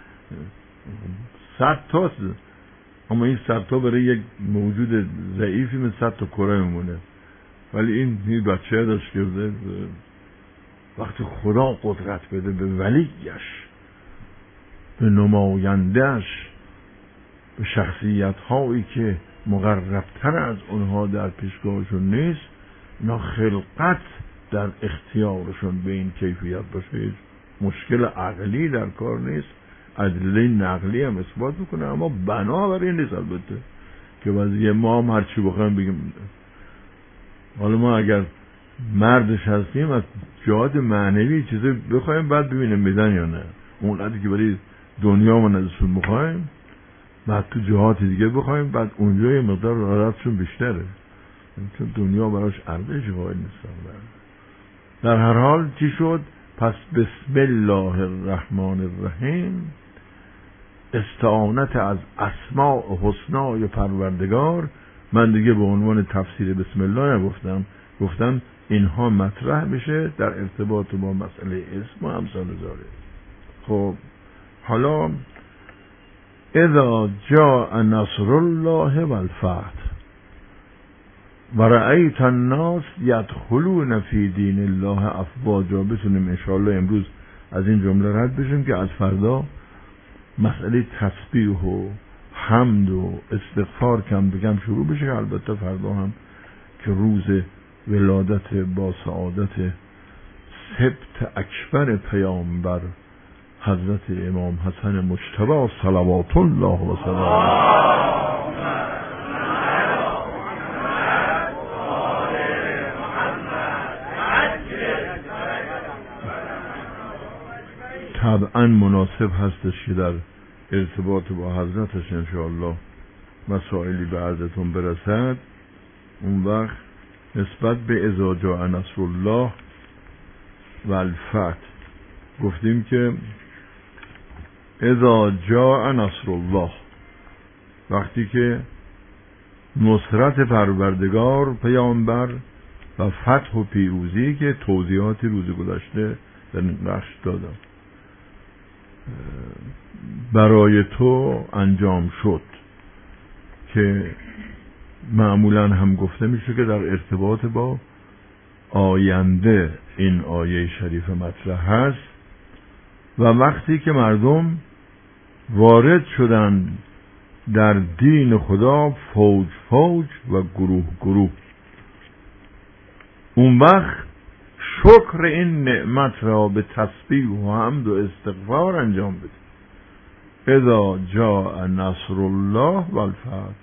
صد تاست، اما این صد تا برای یک موجود ضعیفی مثل صد تا کره میمونه. ولی این این بچه داشت کرده. وقتی خدا قدرت بده به ولیش، به نمایندهش، به شخصیت هایی که مقربتر از اونها در پیشگاهشون نیست، اینا خلقت در اختیارشون به این کیفیت باشه، مشکل عقلی در کار نیست، ادله نقلی هم اثبات میکنه، اما بنابراین نیست البته که وضعیه ما هم هرچی بخوایم بگیم. حالا ما اگر مردش هستیم از جهات معنوی چیزی بخوایم بعد ببینیم میدن یا نه، اونقدر که برای دنیا من ازشون میخوایم بعد تو جهات دیگه بخوایم بعد اونجا یه مقدار رادتشون بیشتره، چون دنیا براش ارزش قائل نیستن. در هر حال چی شد؟ پس بسم الله الرحمن الرحیم، استعانت از اسماء حسنای پروردگار. من دیگه به عنوان تفسیر بسم الله نگفتم، گفتم اینها مطرح بشه در ارتباط با مسئله اسم و امثال ذالک. خب حالا اذا جاء نصر الله والفتح و رأیت الناس یدخلون فی دین الله افواجا. بتونیم انشاءالله امروز از این جمله رد بشیم که از فردا مسئله تسبیح و حمد و استغفار کم بکم شروع بشه. البته فردا هم که روز ولادت با سعادت سبت اکبر پیامبر حضرت امام حسن مجتبی صلوات الله و سلامه طبعا مناسب هستش که در ارتباط با حضرتش انشاءالله مسائلی به عرضتون برسد. اون وقت نسبت به اذا جاء نصر الله و الفتح گفتیم که اذا جاء نصر الله، وقتی که نصرت پروردگار پیامبر و فتح و پیروزی که توضیحاتی روز گذشته در نقش دادم برای تو انجام شد، که معمولا هم گفته میشه که در ارتباط با آینده این آیه شریف مطرح هست. و وقتی که مردم وارد شدن در دین خدا فوج فوج و گروه گروه، اون وقت شکر این نعمت را به تسبیح و حمد و استغفار انجام بده. اذا جاء نصر الله و الفتح،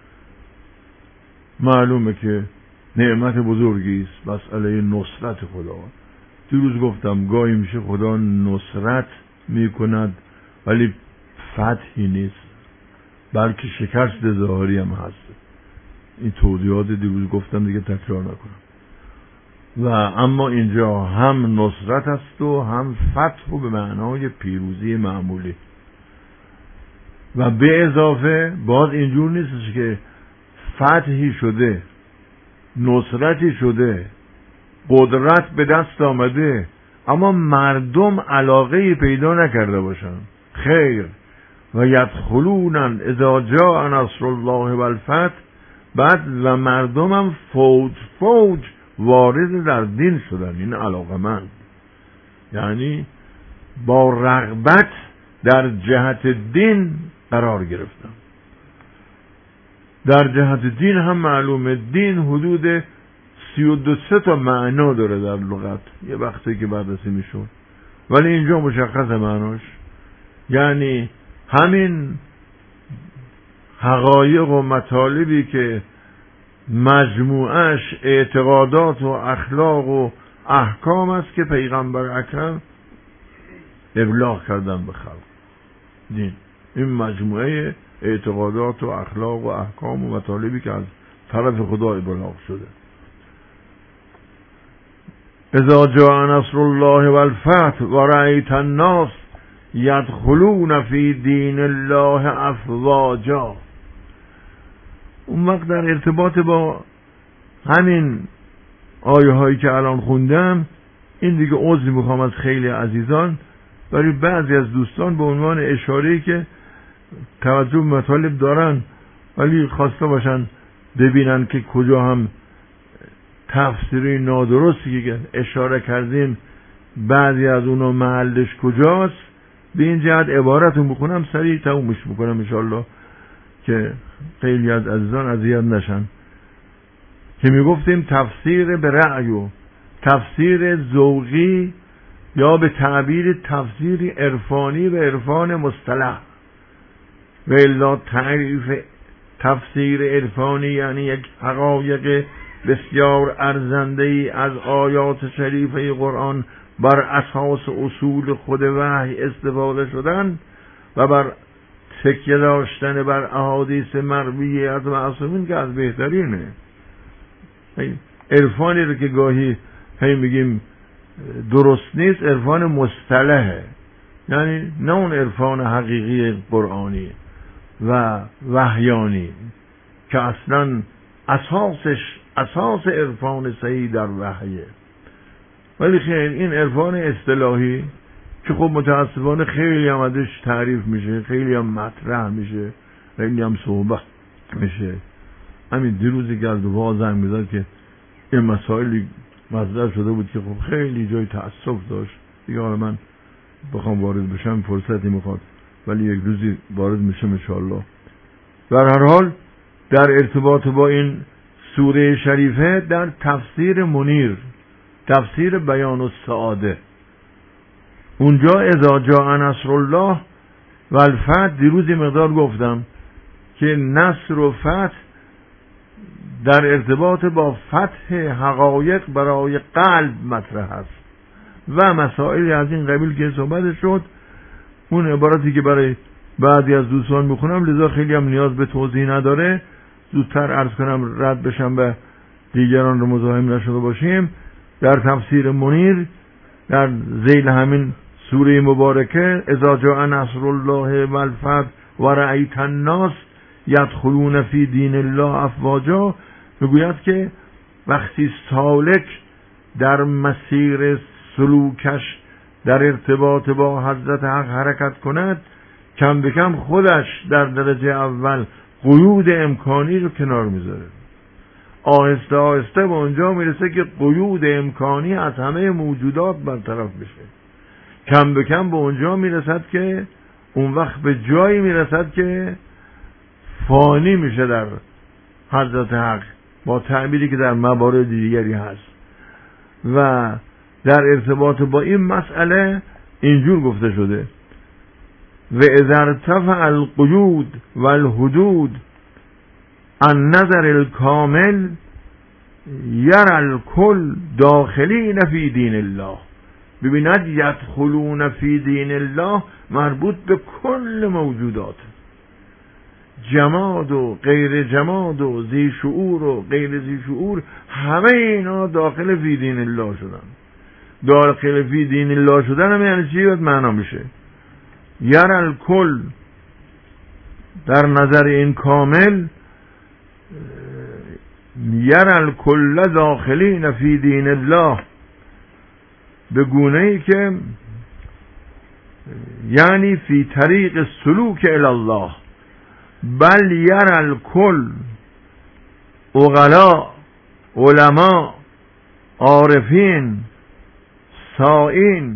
معلومه که نعمت بزرگی است مسئله نصرت خدا. دیروز گفتم گاهی میشه خدا نصرت میکند ولی فتحی نیست، بلکه شکست ظاهری هم هست. این توضیحات دیروز گفتم دیگه تکرار نکنم. و اما اینجا هم نصرت است و هم فتح و به معنای پیروزی معمولی. و به اضافه باز اینجور نیست که فتحی شده، نصرتی شده، قدرت به دست آمده اما مردم علاقه پیدا نکرده باشن. خیر. و یدخلونن اذا جاء نصر الله و الفتح، بعد و مردم هم فوج فوج وارد در دین شدن، این علاقمند، یعنی با رغبت در جهت دین قرار گرفتن. در جهت دین هم معلومه دین حدود سی و دو سه تا معنا داره در لغت، یه وقتی که بررسی میشون، ولی اینجا مشخص معناش یعنی همین حقایق و مطالبی که مجموعش اعتقادات و اخلاق و احکام است که پیغمبر اکرم ابلاغ کردن به خلق. دین این مجموعه اعتقادات و اخلاق و احکام و مطالبی که از طرف خدا ابلاغ شده. اذا جاء نصر الله والفتح ورأيت الناس يدخلون في دین الله افواجا. اون وقت در ارتباط با همین آیه هایی که الان خوندم، این دیگه عذر میخوام از خیلی عزیزان، ولی بعضی از دوستان به عنوان اشاره‌ای که توجه به مطالب دارن ولی خواسته باشن ببینن که کجا هم تفسیری نادرستی که اشاره کردیم بعضی از اونا محلش کجاست، به این جهت عبارتون بخونم سریع تمومش میکنم انشالله که خیلی از عزیزان اذیت نشن. که میگفتیم تفسیر به رأی و تفسیر ذوقی یا به تعبیر تفسیر عرفانی و عرفان مصطلح، و الا تعریف تفسیر عرفانی یعنی یک حقایق بسیار ارزنده ای از آیات شریفه قرآن بر اساس اصول خود وحی استفاده شدن و بر تکیه داشتن بر احادیث مرویه از معصومین که از بهترینه. عرفانی رو که گاهی هی میگیم درست نیست، عرفان مصطلحه، یعنی نه اون عرفان حقیقی قرآنی و وحیانی که اصلا اساسش اساس عرفان صحیح در وحیه. ولی خیلی این عرفان اصطلاحی که خب متاسفانه خیلی هم ازش تعریف میشه، خیلی هم مطرح میشه، خیلی هم صحبت میشه. همین دیروزی که از دو زنگ میزد که این مسائلی مطرح شده بود که خب خیلی جای تأسف داشت دیگه. حالا من بخوام وارد بشم فرصتی میخواد، ولی یک روزی وارد میشم انشاءالله. در هر حال در ارتباط با این سوره شریفه در تفسیر منیر، تفسیر بیان السعاده، اونجا اذا جاء نصر الله و الفتح، دیروز مقدار گفتم که نصر و فتح در ارتباط با فتح حقایق برای قلب مطرح است و مسائلی از این قبیل که صحبت شد. اون عبارتی که برای بعضی از دوستان میخونم لذا خیلی هم نیاز به توضیح نداره، زودتر عرض کنم رد بشم و دیگران رو مزاحم نشده باشیم. در تفسیر منیر در ذیل همین سوره مبارکه اذا جاء نصر الله و الفتح و رأیت الناس یدخلون فی دین الله افواجا، میگوید که وقتی سالک در مسیر سلوکش در ارتباط با حضرت حق حرکت کند، کم به کم خودش در درجه اول قیود امکانی رو کنار میذاره، آهسته آهسته به اونجا میرسه که قیود امکانی از همه موجودات برطرف بشه، کم به کم به اونجا میرسد که اون وقت به جایی میرسد که فانی میشه در حضرت حق، با تعبیری که در موارد دیگری هست. و در ارتباط با این مسئله اینجور گفته شده و اذا ارتفع القیود والحدود عن نظر الکامل یرى الکل داخلین فی دین الله. ببیند یدخلون فی دین الله مربوط به کل موجودات، جماد و غیر جماد و ذی شعور و غیر ذی شعور، همه اینا داخل فی دین الله شدن. داخل فی دین الله شدن هم یعنی چی؟ باید معنا بشه یرى الکل، در نظر این کامل یرى الکل داخلین فی دین الله، به گونه ای که یعنی فی طریق سلوک الی الله، بل یرى الکل عقلا، علما، عارفین، سائین،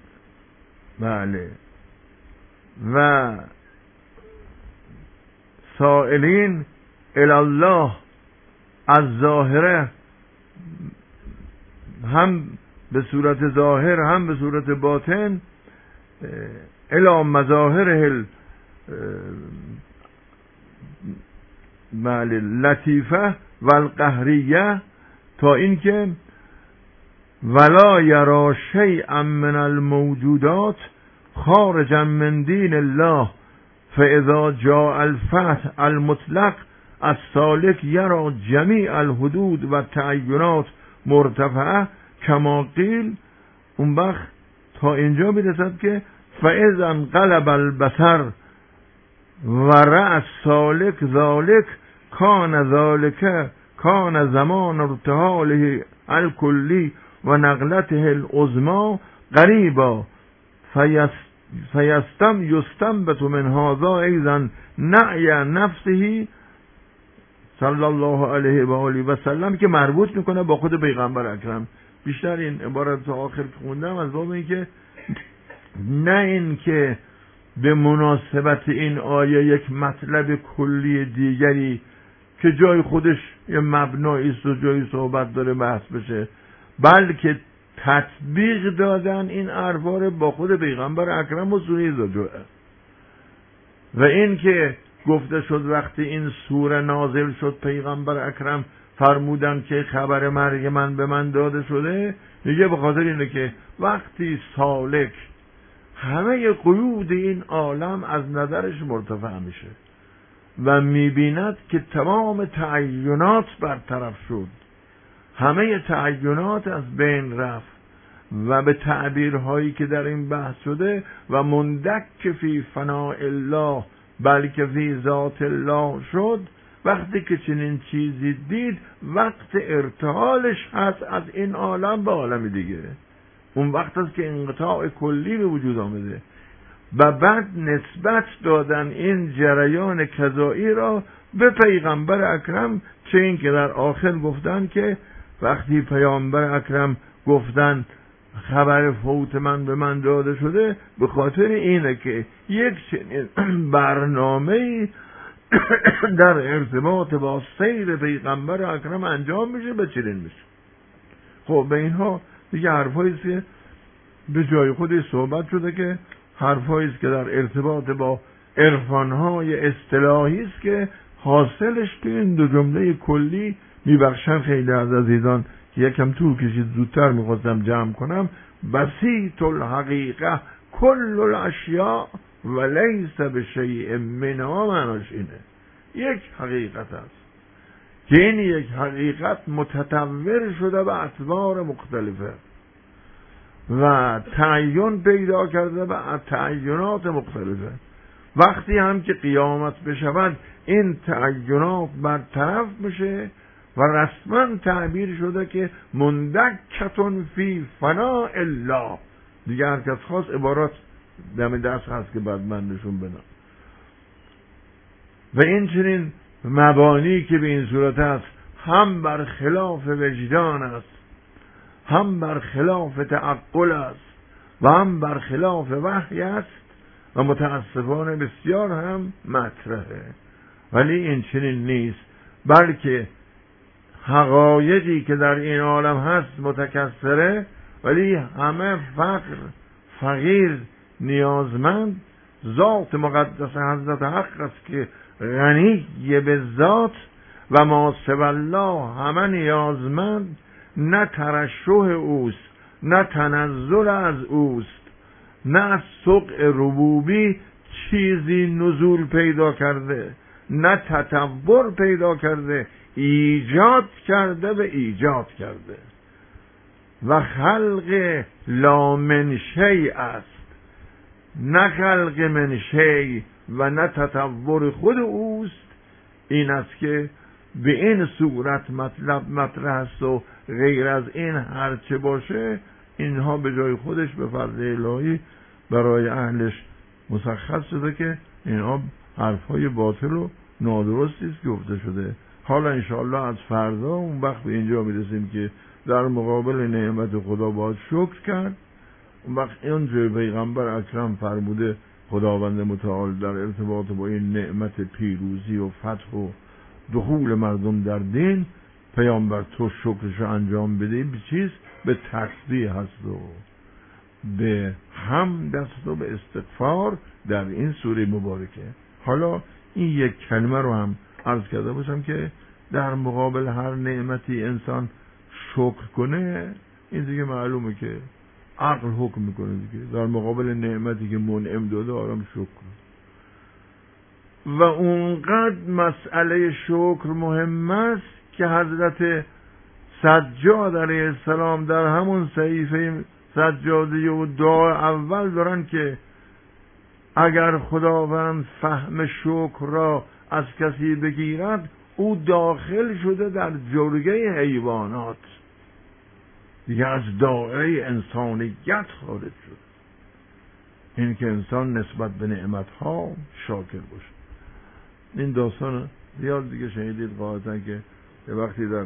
بله، و سائلین الله از ظاهره، هم به صورت ظاهر هم به صورت باطن، الی مظاهره لطیفه و القهریه، تا اینکه ولا یرا شیئا من الموجودات خارجا من دین الله فاذا جاء الفتح المطلق السالک یرا جمیع الحدود و تعینات مرتفعه کما قیل. اون وقت تا اینجا میرسد که فاذا انقلب البصر و رأى السالک ذالک کان ذالک کان زمان ارتحاله الکلی و نقلته العظمی قریبا فیستم یستنبط من هذا ایضا نعی نفسه صلی الله علیه و آله و سلم، که مربوط میکنه با خود پیغمبر اکرم. بیشتر این عبارت تا آخر خوندم از باب این که نه این که به مناسبت این آیه یک مطلب کلی دیگری که جای خودش یه مبنایی است و جای صحبت داره بحث بشه، بلکه تطبیق دادن این اربار با خود پیغمبر اکرم و سوره زجر. و این که گفته شد وقتی این سوره نازل شد پیغمبر اکرم فرمودن که خبر مرگ من به من داده شده، میگه به خاطر اینه که وقتی سالک همه قیود این عالم از نظرش مرتفع میشه و میبیند که تمام تعینات برطرف شد، همه تعینات از بین رفت و به تعبیرهایی که در این بحث شده و مندک فی فناء الله بلکه فی ذات الله شد، وقتی که چنین چیزی دید وقت ارتحالش هست از این عالم به عالم دیگه، اون وقت است که انقطاع کلی به وجود آمده. و بعد نسبت دادن این جریان کذایی را به پیغمبر اکرم، چه این که در آخر گفتن که وقتی پیامبر اکرم گفتن خبر فوت من به من داده شده، به خاطر اینه که یک چنین برنامه‌ای در ارتباط با سیر پیغمبر اکرم انجام میشه، به چنین میشه. خب به اینها دیگه حرفایی است که به جای خودش صحبت شده، که حرفایی است که در ارتباط با عرفانهای اصطلاحی است که حاصلش که این دو جمله کلی میبخشن. خیلی از عزیزان که یکم طول کشید زودتر میخواستم جمع کنم. بسیط الحقیقه کل الاشیاء و لیس بشیء منها، معناش اینه یک حقیقت است که این یک حقیقت متطور شده به اطوار مختلفه و تعین پیدا کرده به تعینات مختلفه. وقتی هم که قیامت بشود این تعینات برطرف میشه و رسما تعبیر شده که مندکتون فی فناء الله. دیگه هر کس خواست عبارات دم دست هست که بعد من نشون بدم. و این چنین مبانی که به این صورت است، هم بر خلاف وجدان است، هم بر خلاف تعقل است و هم بر خلاف وحی است و متاسفانه بسیار هم مطرحه. ولی این چنین نیست، بلکه حقایقی که در این عالم هست متکثره، ولی همه فقر، فقیر، نیازمند. ذات مقدس حضرت حق است که غنی به ذات و ما سوی الله همه نیازمند. نه ترشح اوست، نه تنزل از اوست، نه از سقع ربوبی چیزی نزول پیدا کرده، نه تطور پیدا کرده، ایجاد کرده و ایجاد کرده. و خلق لا من شیء است، نه خلق من شیء و نه تطور خود اوست. این است که به این صورت مطلب مطرح است و غیر از این هرچه باشه اینها به جای خودش به فرض الهی برای اهلش مسخص شده که اینها حرفهای باطل و نادرستی است که گفته شده. حالا انشاءالله از فردا اون وقت به اینجا میرسیم که در مقابل نعمت خدا باید شکر کرد. اون وقت اون جای پیغمبر اکرم فرموده خداوند متعال در ارتباط با این نعمت پیروزی و فتح و دخول مردم در دین، پیامبر تو شکرش انجام بده. به چیز؟ به تسبیح هست و به حمد است و به استغفار در این سوره مبارکه. حالا این یک کلمه رو هم عرض کرده باشم که در مقابل هر نعمتی انسان شکر کنه، این دیگه معلومه که عقل حکم میکنه دیگه. در مقابل نعمتی که منعم داده آدم شکر، و اونقدر مسئله شکر مهم است که حضرت سجاد علیه السلام در همون صحیفه سجاده و دعا اول دارن که اگر خداوند فهم شکر را از کسی بگیرد، او داخل شده در جرگه حیوانات، دیگه از دایره انسانیت خارج شد. این که انسان نسبت به نعمتها شاکر باشه. این داستان زیاد دیگه شنیدید قاعدتا که یه وقتی در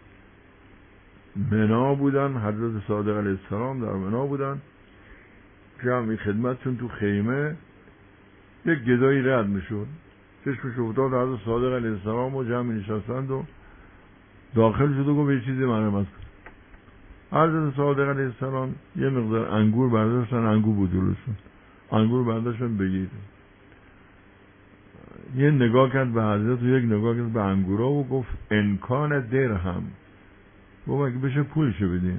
منا بودن، حضرت صادق علیه السلام در منا بودن، جمعی خدمتشون تو خیمه، یک گدایی رد میشد، چشمش افتاد حضرت صادق علیه السلام و جمعی نشستند و داخل شد و گفت یه چیزی مرحمت کن. حضرت صادق علیه السلام یه مقدار انگور برداشتن، انگور بود جلوشون، انگور برداشتن بگید. یه نگاه کرد به حضرت و یک نگاه کرد به انگورا و گفت امکان درهم. گفت اگه بشه پولشو بدین،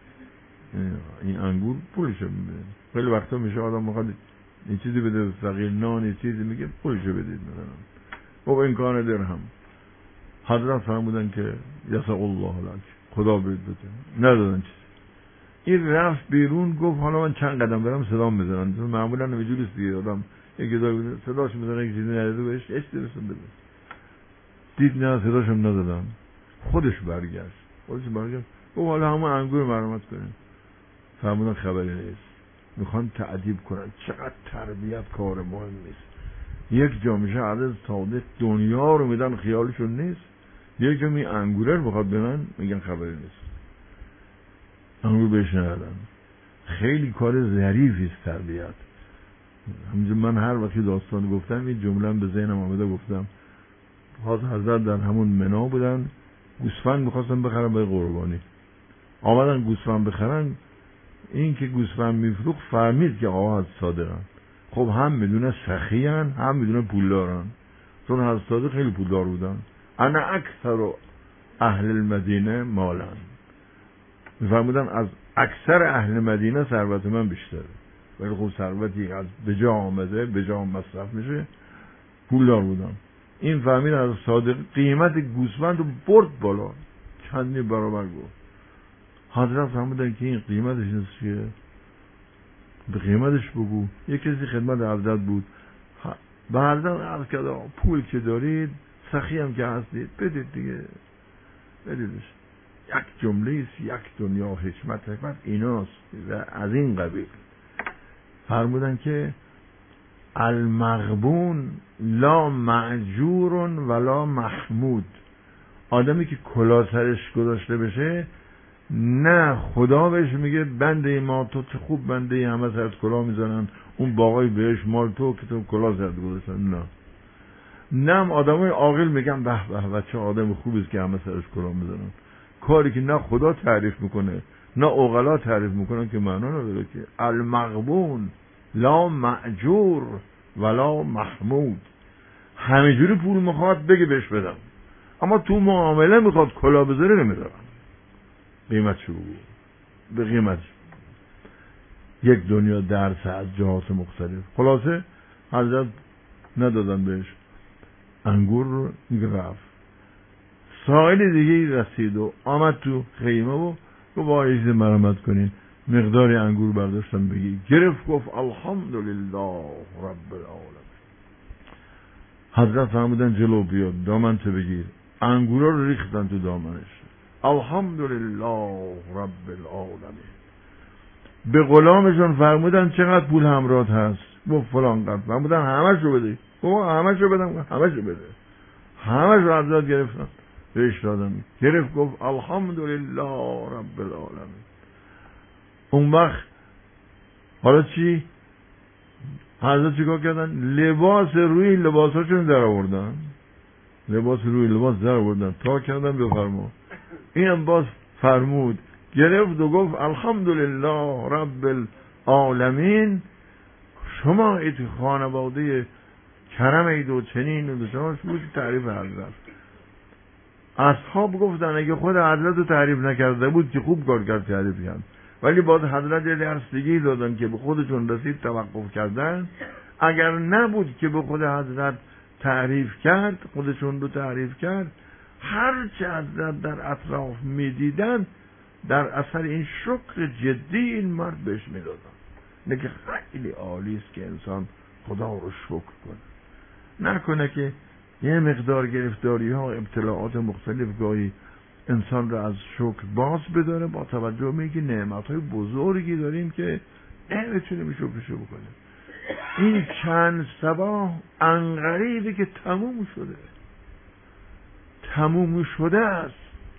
این انگور پولشو بدین. خیلی وقتا میشه آدم میخواد این چیزی بده فقیر، نان این چیزی، میگه پولشو بدید مثلا. گفت امکان درهم. حضرت فرمودن که یسع الله لک، خدا بهت بده. ندادن چیز. این رفت بیرون، گفت حالا من چند قدم برم صدام بزنن. معمولا اینجوریه دیگه، آدم یکی دو صداش میزنه، یک چیزی نده بهش اش درسون بده. دید نه صداشم ندادم، خودش برگشت. خودش برگشت گفت حالا همون انگور مرحمت کنین. فرمودن خبری نیست، میخوان تعذیب کنن. چقدر تربیت کار مهم نیست. یک جا میشه عدد صادق دنیا رو میدن خیالشون نیست، یک جا می انگوره رو بخواد بدن میگن خبری نیست، انگور بهش ندادن. خیلی کار ظریفی است تربیت. همینجور من هر وقتی داستان گفتم این جمله به ذهنم آمده، گفتم حضرت در همون منا بودن، گوسفند میخواستن بخرن برای قربانی. آمدن گوسفند بخرن، این که گوسفند میفروخت فهمید که آقا حضرت صادقن. خب هم میدونه سخی هن، هم میدونه پولدارن، چون حضرت صادق خیلی پولدار بودن. انا اکثر اهل المدینه مالن، میفرمودن از اکثر اهل مدینه ثروت من بیشتره، ولی خب ثروتی از به جا آمده به جا مصرف میشه، پولدار بودن. این فهمید از صادق قیمت گوسفند رو برد بالا، چندی برابر گفت. حضرت فرمودن که این قیمتش نیست چیه، به قیمتش بگو. یک کسی خدمت حضرت بود، به حضرت عرض کرد پول که دارید، سخی هم که هستید، بدید دیگه، بدیدش. یک جمله است، یک دنیا حکمت، حکمت ایناست و از این قبیل. فرمودن که المغبون لا معجور ولا محمود. آدمی که کلاه سرش گذاشته بشه، نه خدا بهش میگه بنده ما تو چه خوب بنده، همه سرت کلاه میزنن، اون باقای بهش مال تو که تو کلاه سرت گذاشتن. نه نه آدمای عاقل میگن به به بچه آدم خوبی است که همه سرش کلاه میزنن. کاری که نه خدا تعریف میکنه نه عقلا تعریف میکنن که معنا نداره. که المغبون لا معجور ولا محمود. همینجوری پول میخواد بگه بهش بدم، اما تو معامله میخواد کلاه بذاره نمیذارن. قیمت شو بگو، به قیمت یک دنیا درس از جهات مختلف. خلاصه حضرت ندادن بهش انگور رو، رفت. سائل دیگه رسید و آمد تو خیمه و گفت باید مرحمت کنین، مقداری انگور برداشتن بگی. گرفت گفت الحمدلله رب العالمین. حضرت فرمودن جلو بیاد، دامنت بگیر. انگورا رو ریختن تو دامنش. الحمدلله رب العالمین. به غلامشون فرمودن چقدر پول همراهت هست؟ گفت فلان قدر. فرمودن همشو بده. گفت همشو بدم. همشو بده. همشو حضرت گرفتن بهش دادن. گرفت گفت الحمدلله رب العالمین. اون وقت حالا چی؟ حضرت چیکار کردن؟ لباس روی لباساشون در آوردن، لباس روی لباس در آوردن تا کردن بفرما. اینم باز فرمود، گرفت و گفت الحمدلله رب العالمین، شما اید خانواده کرم اید و چنین و شما بود تعریف حضرت. اصحاب گفتن اگه خود حضرت رو تعریف نکرده بود که خوب کار کرد تعریف کرد، ولی باز حضرت یه درس دیگه دادن که به خودشون رسید توقف کردن. اگر نبود که به خود حضرت تعریف کرد، خودشون رو تعریف کرد، هر چه حضرت در اطراف میدیدن در اثر این شکر جدی این مرد بهش میدادن. نه که خیلی عالی است که انسان خدا رو شکر کنه، نکنه که یه مقدار گرفتاری ها ابتلاعات مختلف گاهی انسان رو از شکر باز بداره، با توجه به اینکه نعمت های بزرگی داریم که نمیتونیم شکرشو بکنیم. این چند صباح انقریبی که تموم شده، تموم شده است.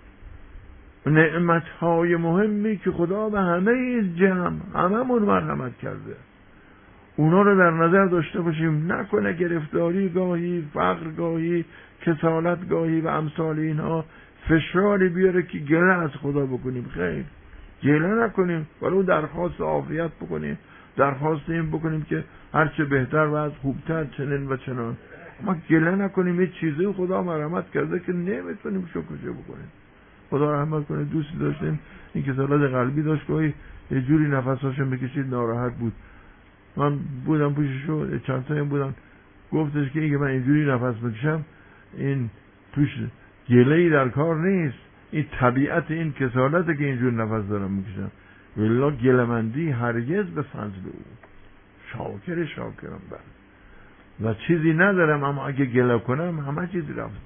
نعمت های مهمی که خدا به همه جمع هممون مرحمت کرده، اونا رو در نظر داشته باشیم. نکنه گرفتاری گاهی، فقر گاهی، کسالت گاهی و امثال اینها فشاری بیاره که گله از خدا بکنیم. خیر، گله نکنیم، ولو درخواست عافیت بکنیم، درخواست این بکنیم که هرچه بهتر و از خوبتر چنین و چنان. ما گله نکنیم، یه چیزی خدا مرحمت کرده که نمیتونیم شکرشو بکنیم. خدا رحمت کنه، دوستی داشتیم این کسالت قلبی داشت، گاهی یه جوری نفساشو میکشید ناراحت بود. من بودم پوششو، چند تایم بودم، گفتش که اینکه من اینجوری نفس بکشم این توش گله‌ای در کار نیست، این طبیعت این کسالته که اینجور نفس دارم میکشم. والله گله‌مندی هرگز به فضل او، شاکر شاکرم بر و چیزی ندارم، اما اگه گله کنم همه چیز رفته.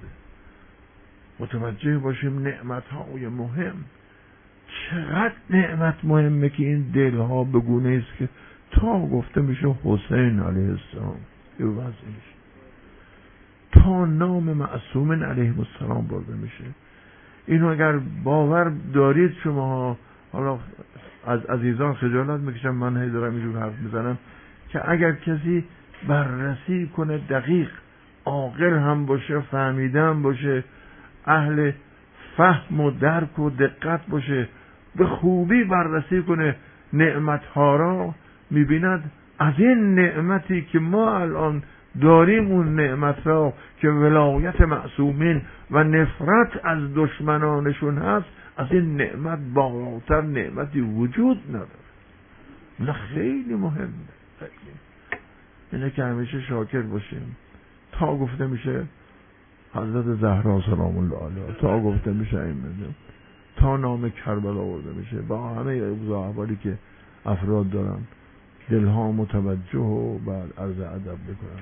متوجه باشیم نعمت‌های مهم، چقدر نعمت مهمه که این دلها بگونه است که تا گفته میشه حسین علیه السلام یوازش، تا نام معصوم علیه السلام برده میشه. اینو اگر باور دارید شما، حالا از عزیزان خجالت میکشم من هی دارم اینجور حرف میزنم، که اگر کسی بررسی کنه دقیق، عاقل هم باشه، فهمیدن باشه، اهل فهم و درک و دقت باشه، به خوبی بررسی کنه نعمتها را، میبیند از این نعمتی که ما الان داریم، اون نعمت را که ولایت معصومین و نفرت از دشمنانشون هست، از این نعمت بالاتر نعمتی وجود نداره. نه خیلی مهمه، اینه که همیشه شاکر باشیم. تا گفته میشه حضرت زهرا سلام الله علیها، تا گفته میشه این میده، تا نام کربلا آورده میشه، با همه اوضاع احوالی که افراد دارن دلها متوجه و بعد عرض ادب بکنن.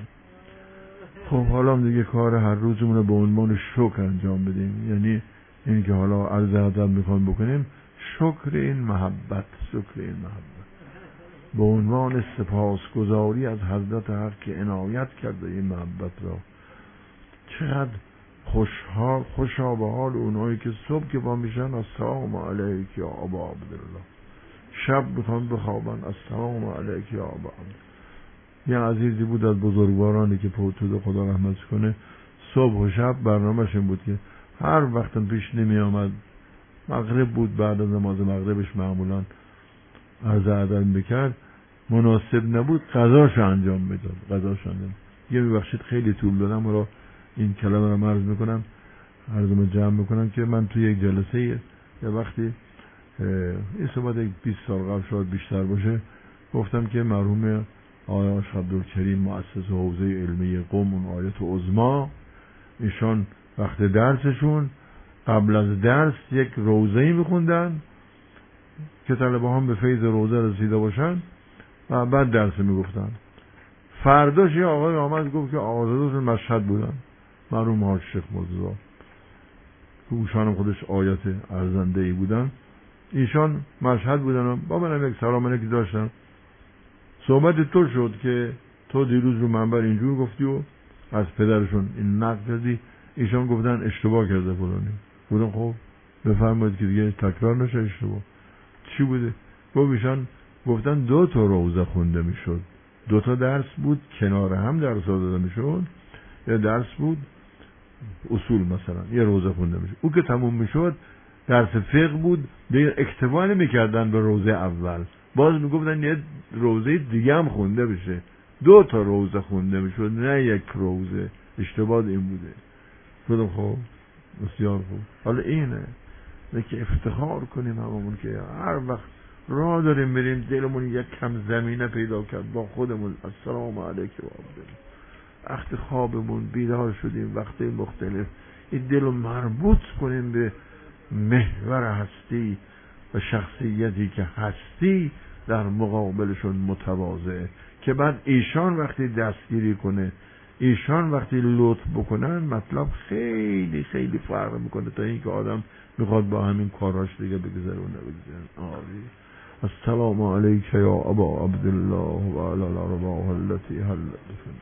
خب حالا دیگه کار هر روزمون به عنوان شکر انجام بدیم، یعنی این که حالا عرض ادب میخوایم بکنیم، شکر این محبت، شکر این محبت به عنوان سپاسگزاری از حضرت حق که عنایت کرده این محبت را. چقدر خوشحال خوشا به حال اونایی که صبح که با میشن السلام علیک یا ابا عبدالله، شب میخوان بخوابن السلام علیک یا ابا عبدالله. یه عزیزی بود از بزرگوارانی که پوتود خدا رحمت کنه، صبح و شب برنامه‌ش این بود که هر وقتم پیش نمی آمد، مغرب بود، بعد از نماز مغربش معمولا عرض ادب بکرد، مناسب نبود غذاشو انجام میداد، غذاشو انجام. یه میبخشید خیلی طول دادم و را این کلمه رو عرض میکنم، عرضمو جمع میکنم که من توی یک جلسه یه وقتی این صحبت بیست سال قبل شاید بیشتر باشه، گفتم که مرحوم آقای عبدالکریم مؤسس حوزه علمی قم، اون آیت عظما، ایشان وقت درسشون قبل از درس یک روضه‌ای میخوندن که طلبه هم به فیض روضه رسیده باشن و بعد درس میگفتن. فرداش یه آقای آمد گفت که آقازادهشون مشهد بودن، مرحوم حاج شیخ مرتضی که اوشان خودش آیت ارزنده ای بودن، ایشان مشهد بودن و با منم یک سلام علیکی داشتن. صحبت تو شد که تو دیروز رو منبر اینجور گفتی و از پدرشون این نقل کردی، ایشان گفتن اشتباه کرده فلانی. بودم خب بفرمایید که دیگه تکرار نشه اشتباه. چی بوده؟ گفت ایشان گفتن دو تا روضه خونده میشد، دو تا درس بود کنار هم درس داده میشد، یا درس بود اصول مثلا یه روزه خونده میشد. او که تموم میشد درس فقه بود، دیگه اکتفا نمیکردن به روزه اول، باز میگفتن یه روزه دیگه هم خونده بشه. دو تا روزه خونده میشد نه یک روزه. اشتباه این بوده. خودم خب بسیار خوب. حالا اینه که افتخار کنیم هممون که هر وقت راه داریم بریم دلمون یک کم زمینه پیدا کرد با خودمون. السلام علیکم و عبدالله. وقت خوابمون بیدار شدیم وقت مختلف این دلو مربوط کنیم به محور هستی و شخصیتی که هستی در مقابلشون متواضعه، که بعد ایشان وقتی دستگیری کنه، ایشان وقتی لطف بکنن، مطلب خیلی خیلی فرق میکنه تا اینکه آدم میخواد با همین کاراش دیگه بگذرونه بگذرونه. آری السلام علیک یا ابا عبدالله و علی الارواح التي حلت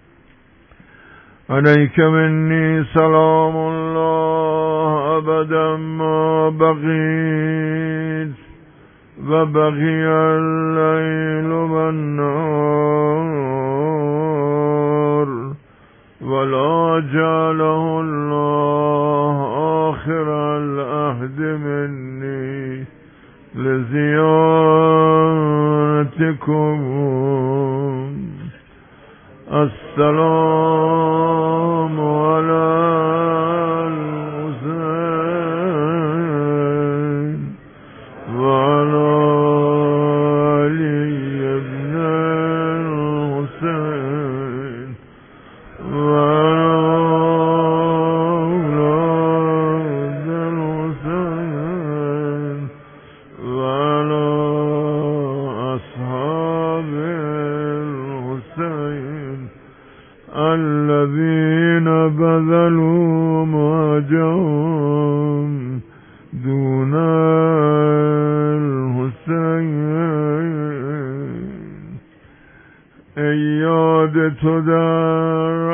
علیک منی سلام الله ابدا ما بقیت و بقی اللیل و النهار ولا جعله الله آخر العهد منی لزیارتكم. السلام علی الحسین و علی علی ابن الحسین و علی اولاد الحسین و علی اصحاب الحسین الذين بذلوا مهجهم دون الحسین. ای یاد تو در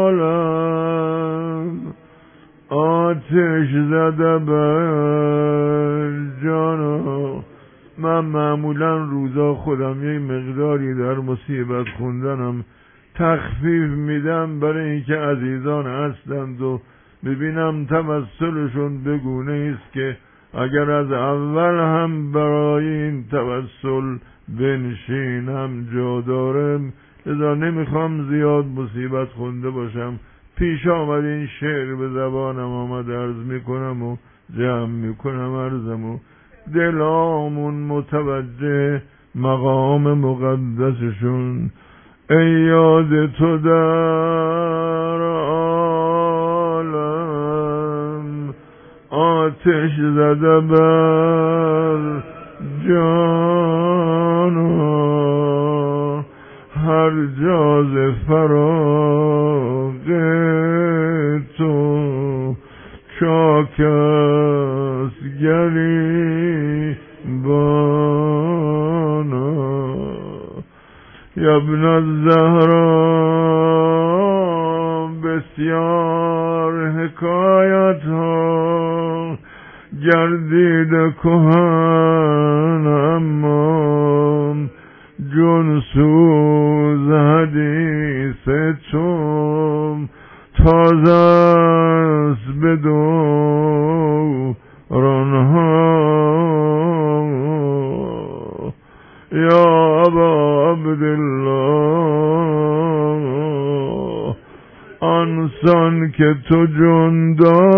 عالم آتش زده بر جانا. من معمولا روزا خودم یک مقداری در مصیبت خوندنم تخفیف میدم برای اینکه عزیزان هستند و ببینم توسلشون بگونه است که اگر از اول هم برای این توسل بنشینم جا دارم. لذا نمیخوام زیاد مصیبت خونده باشم. پیش آمد این شعر به زبانم آمد عرض میکنم و جمع میکنم عرضم و دلامون متوجه مقام مقدسشون. ای یاد تو در عالم آتش زده بر جانا. هر جاز فراغ تو چاک است گریبانا. یا ابن الزهرا بسیار حکایت ها گردید کهن اما جون سوز حدیث تو تازه است به دورانها. یا ابا عبدالله آنسان که تو جون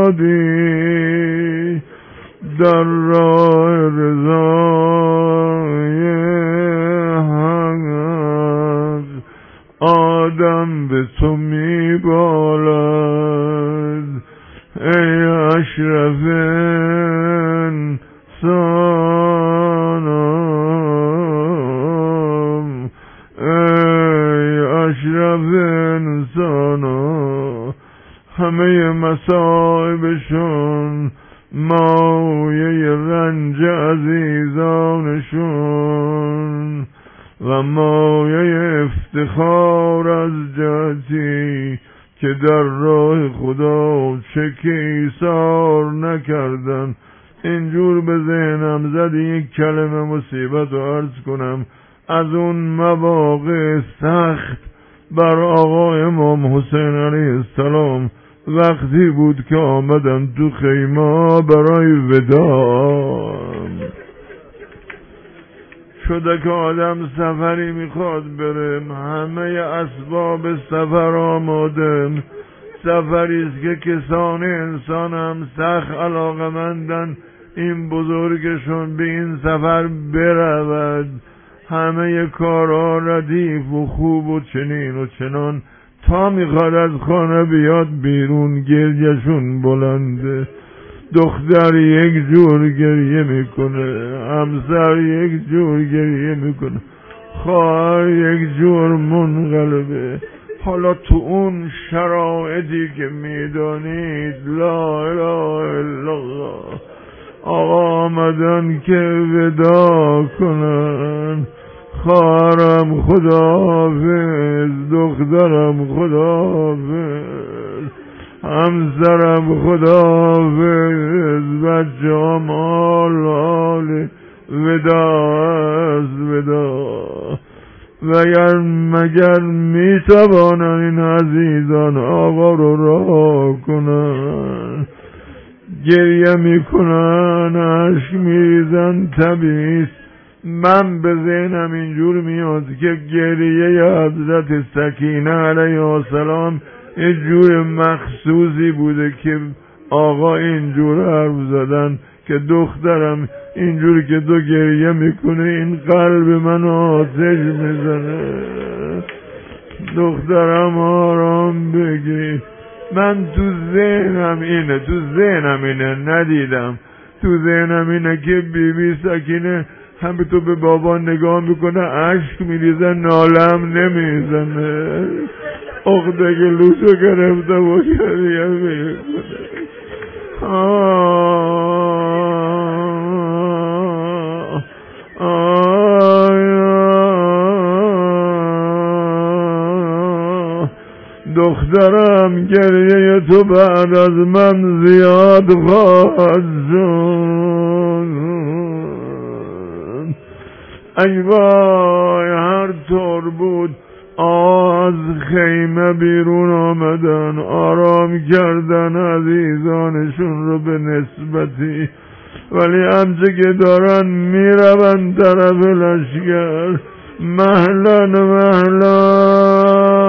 دادی در راه رضای حق آدم به تو می بالد. ای اشرف انسانم ای اشرف انسانم. همه مصائبشون مایه رنج عزیزانشون و مایه افتخار از جهتی که در راه خدا چک ایثار نکردن. اینجور به ذهنم زد یک کلمه مصیبت رو عرض کنم. از اون مواقع سخت بر آقا امام حسین علیه السلام وقتی بود که آمدن تو خیمه برای وداع. شده که آدم سفری میخواد بره، همه اسباب سفر آماده، سفریست که کسان انسان هم سخت علاقمندن این بزرگشون به این سفر برود، همه کارها ردیف و خوب و چنین و چنان، تا میخواد از خانه بیاد بیرون گریهشون بلنده. دختر یک جور گریه میکنه، همسر یک جور گریه میکنه، خواهر یک جور منقلبه. حالا تو اون شرایطی که میدانید لا اله الا الله آقا آمدن که وداع کنن، خواهرم خداحافظ، دخترم خداحافظ، همسرم خداحافظ، بچه هم حال حال وداع است وداع. وگر مگر می توانن این عزیزان آقا رو راه کنن، گریه می کنن، عشق می ریزن، طبیعی است. من به ذهنم اینجور میاد که گریه حضرت سکینه علیه السلام یه جور مخصوصی بوده که آقا اینجور حرف زدن که دخترم اینجور که تو گریه میکنه این قلب من آتش میزنه، دخترم آرام بگی. من تو ذهنم اینه تو ذهنم اینه ندیدم، تو ذهنم اینه که بی بی سکینه همه تو به بابا نگاه میکنه، عشق میریزه، نالم نمیزنه، عقده گلوشو گرفته و گریه میکنه. دخترم گریه تو بعد از من زیاد خواهد شد. ای وای هر طور بود از خیمه بیرون آمدن، آرام کردن عزیزانشون رو به نسبتی، ولی همچه که دارن میروند طرف لشکر، مهلا مهلا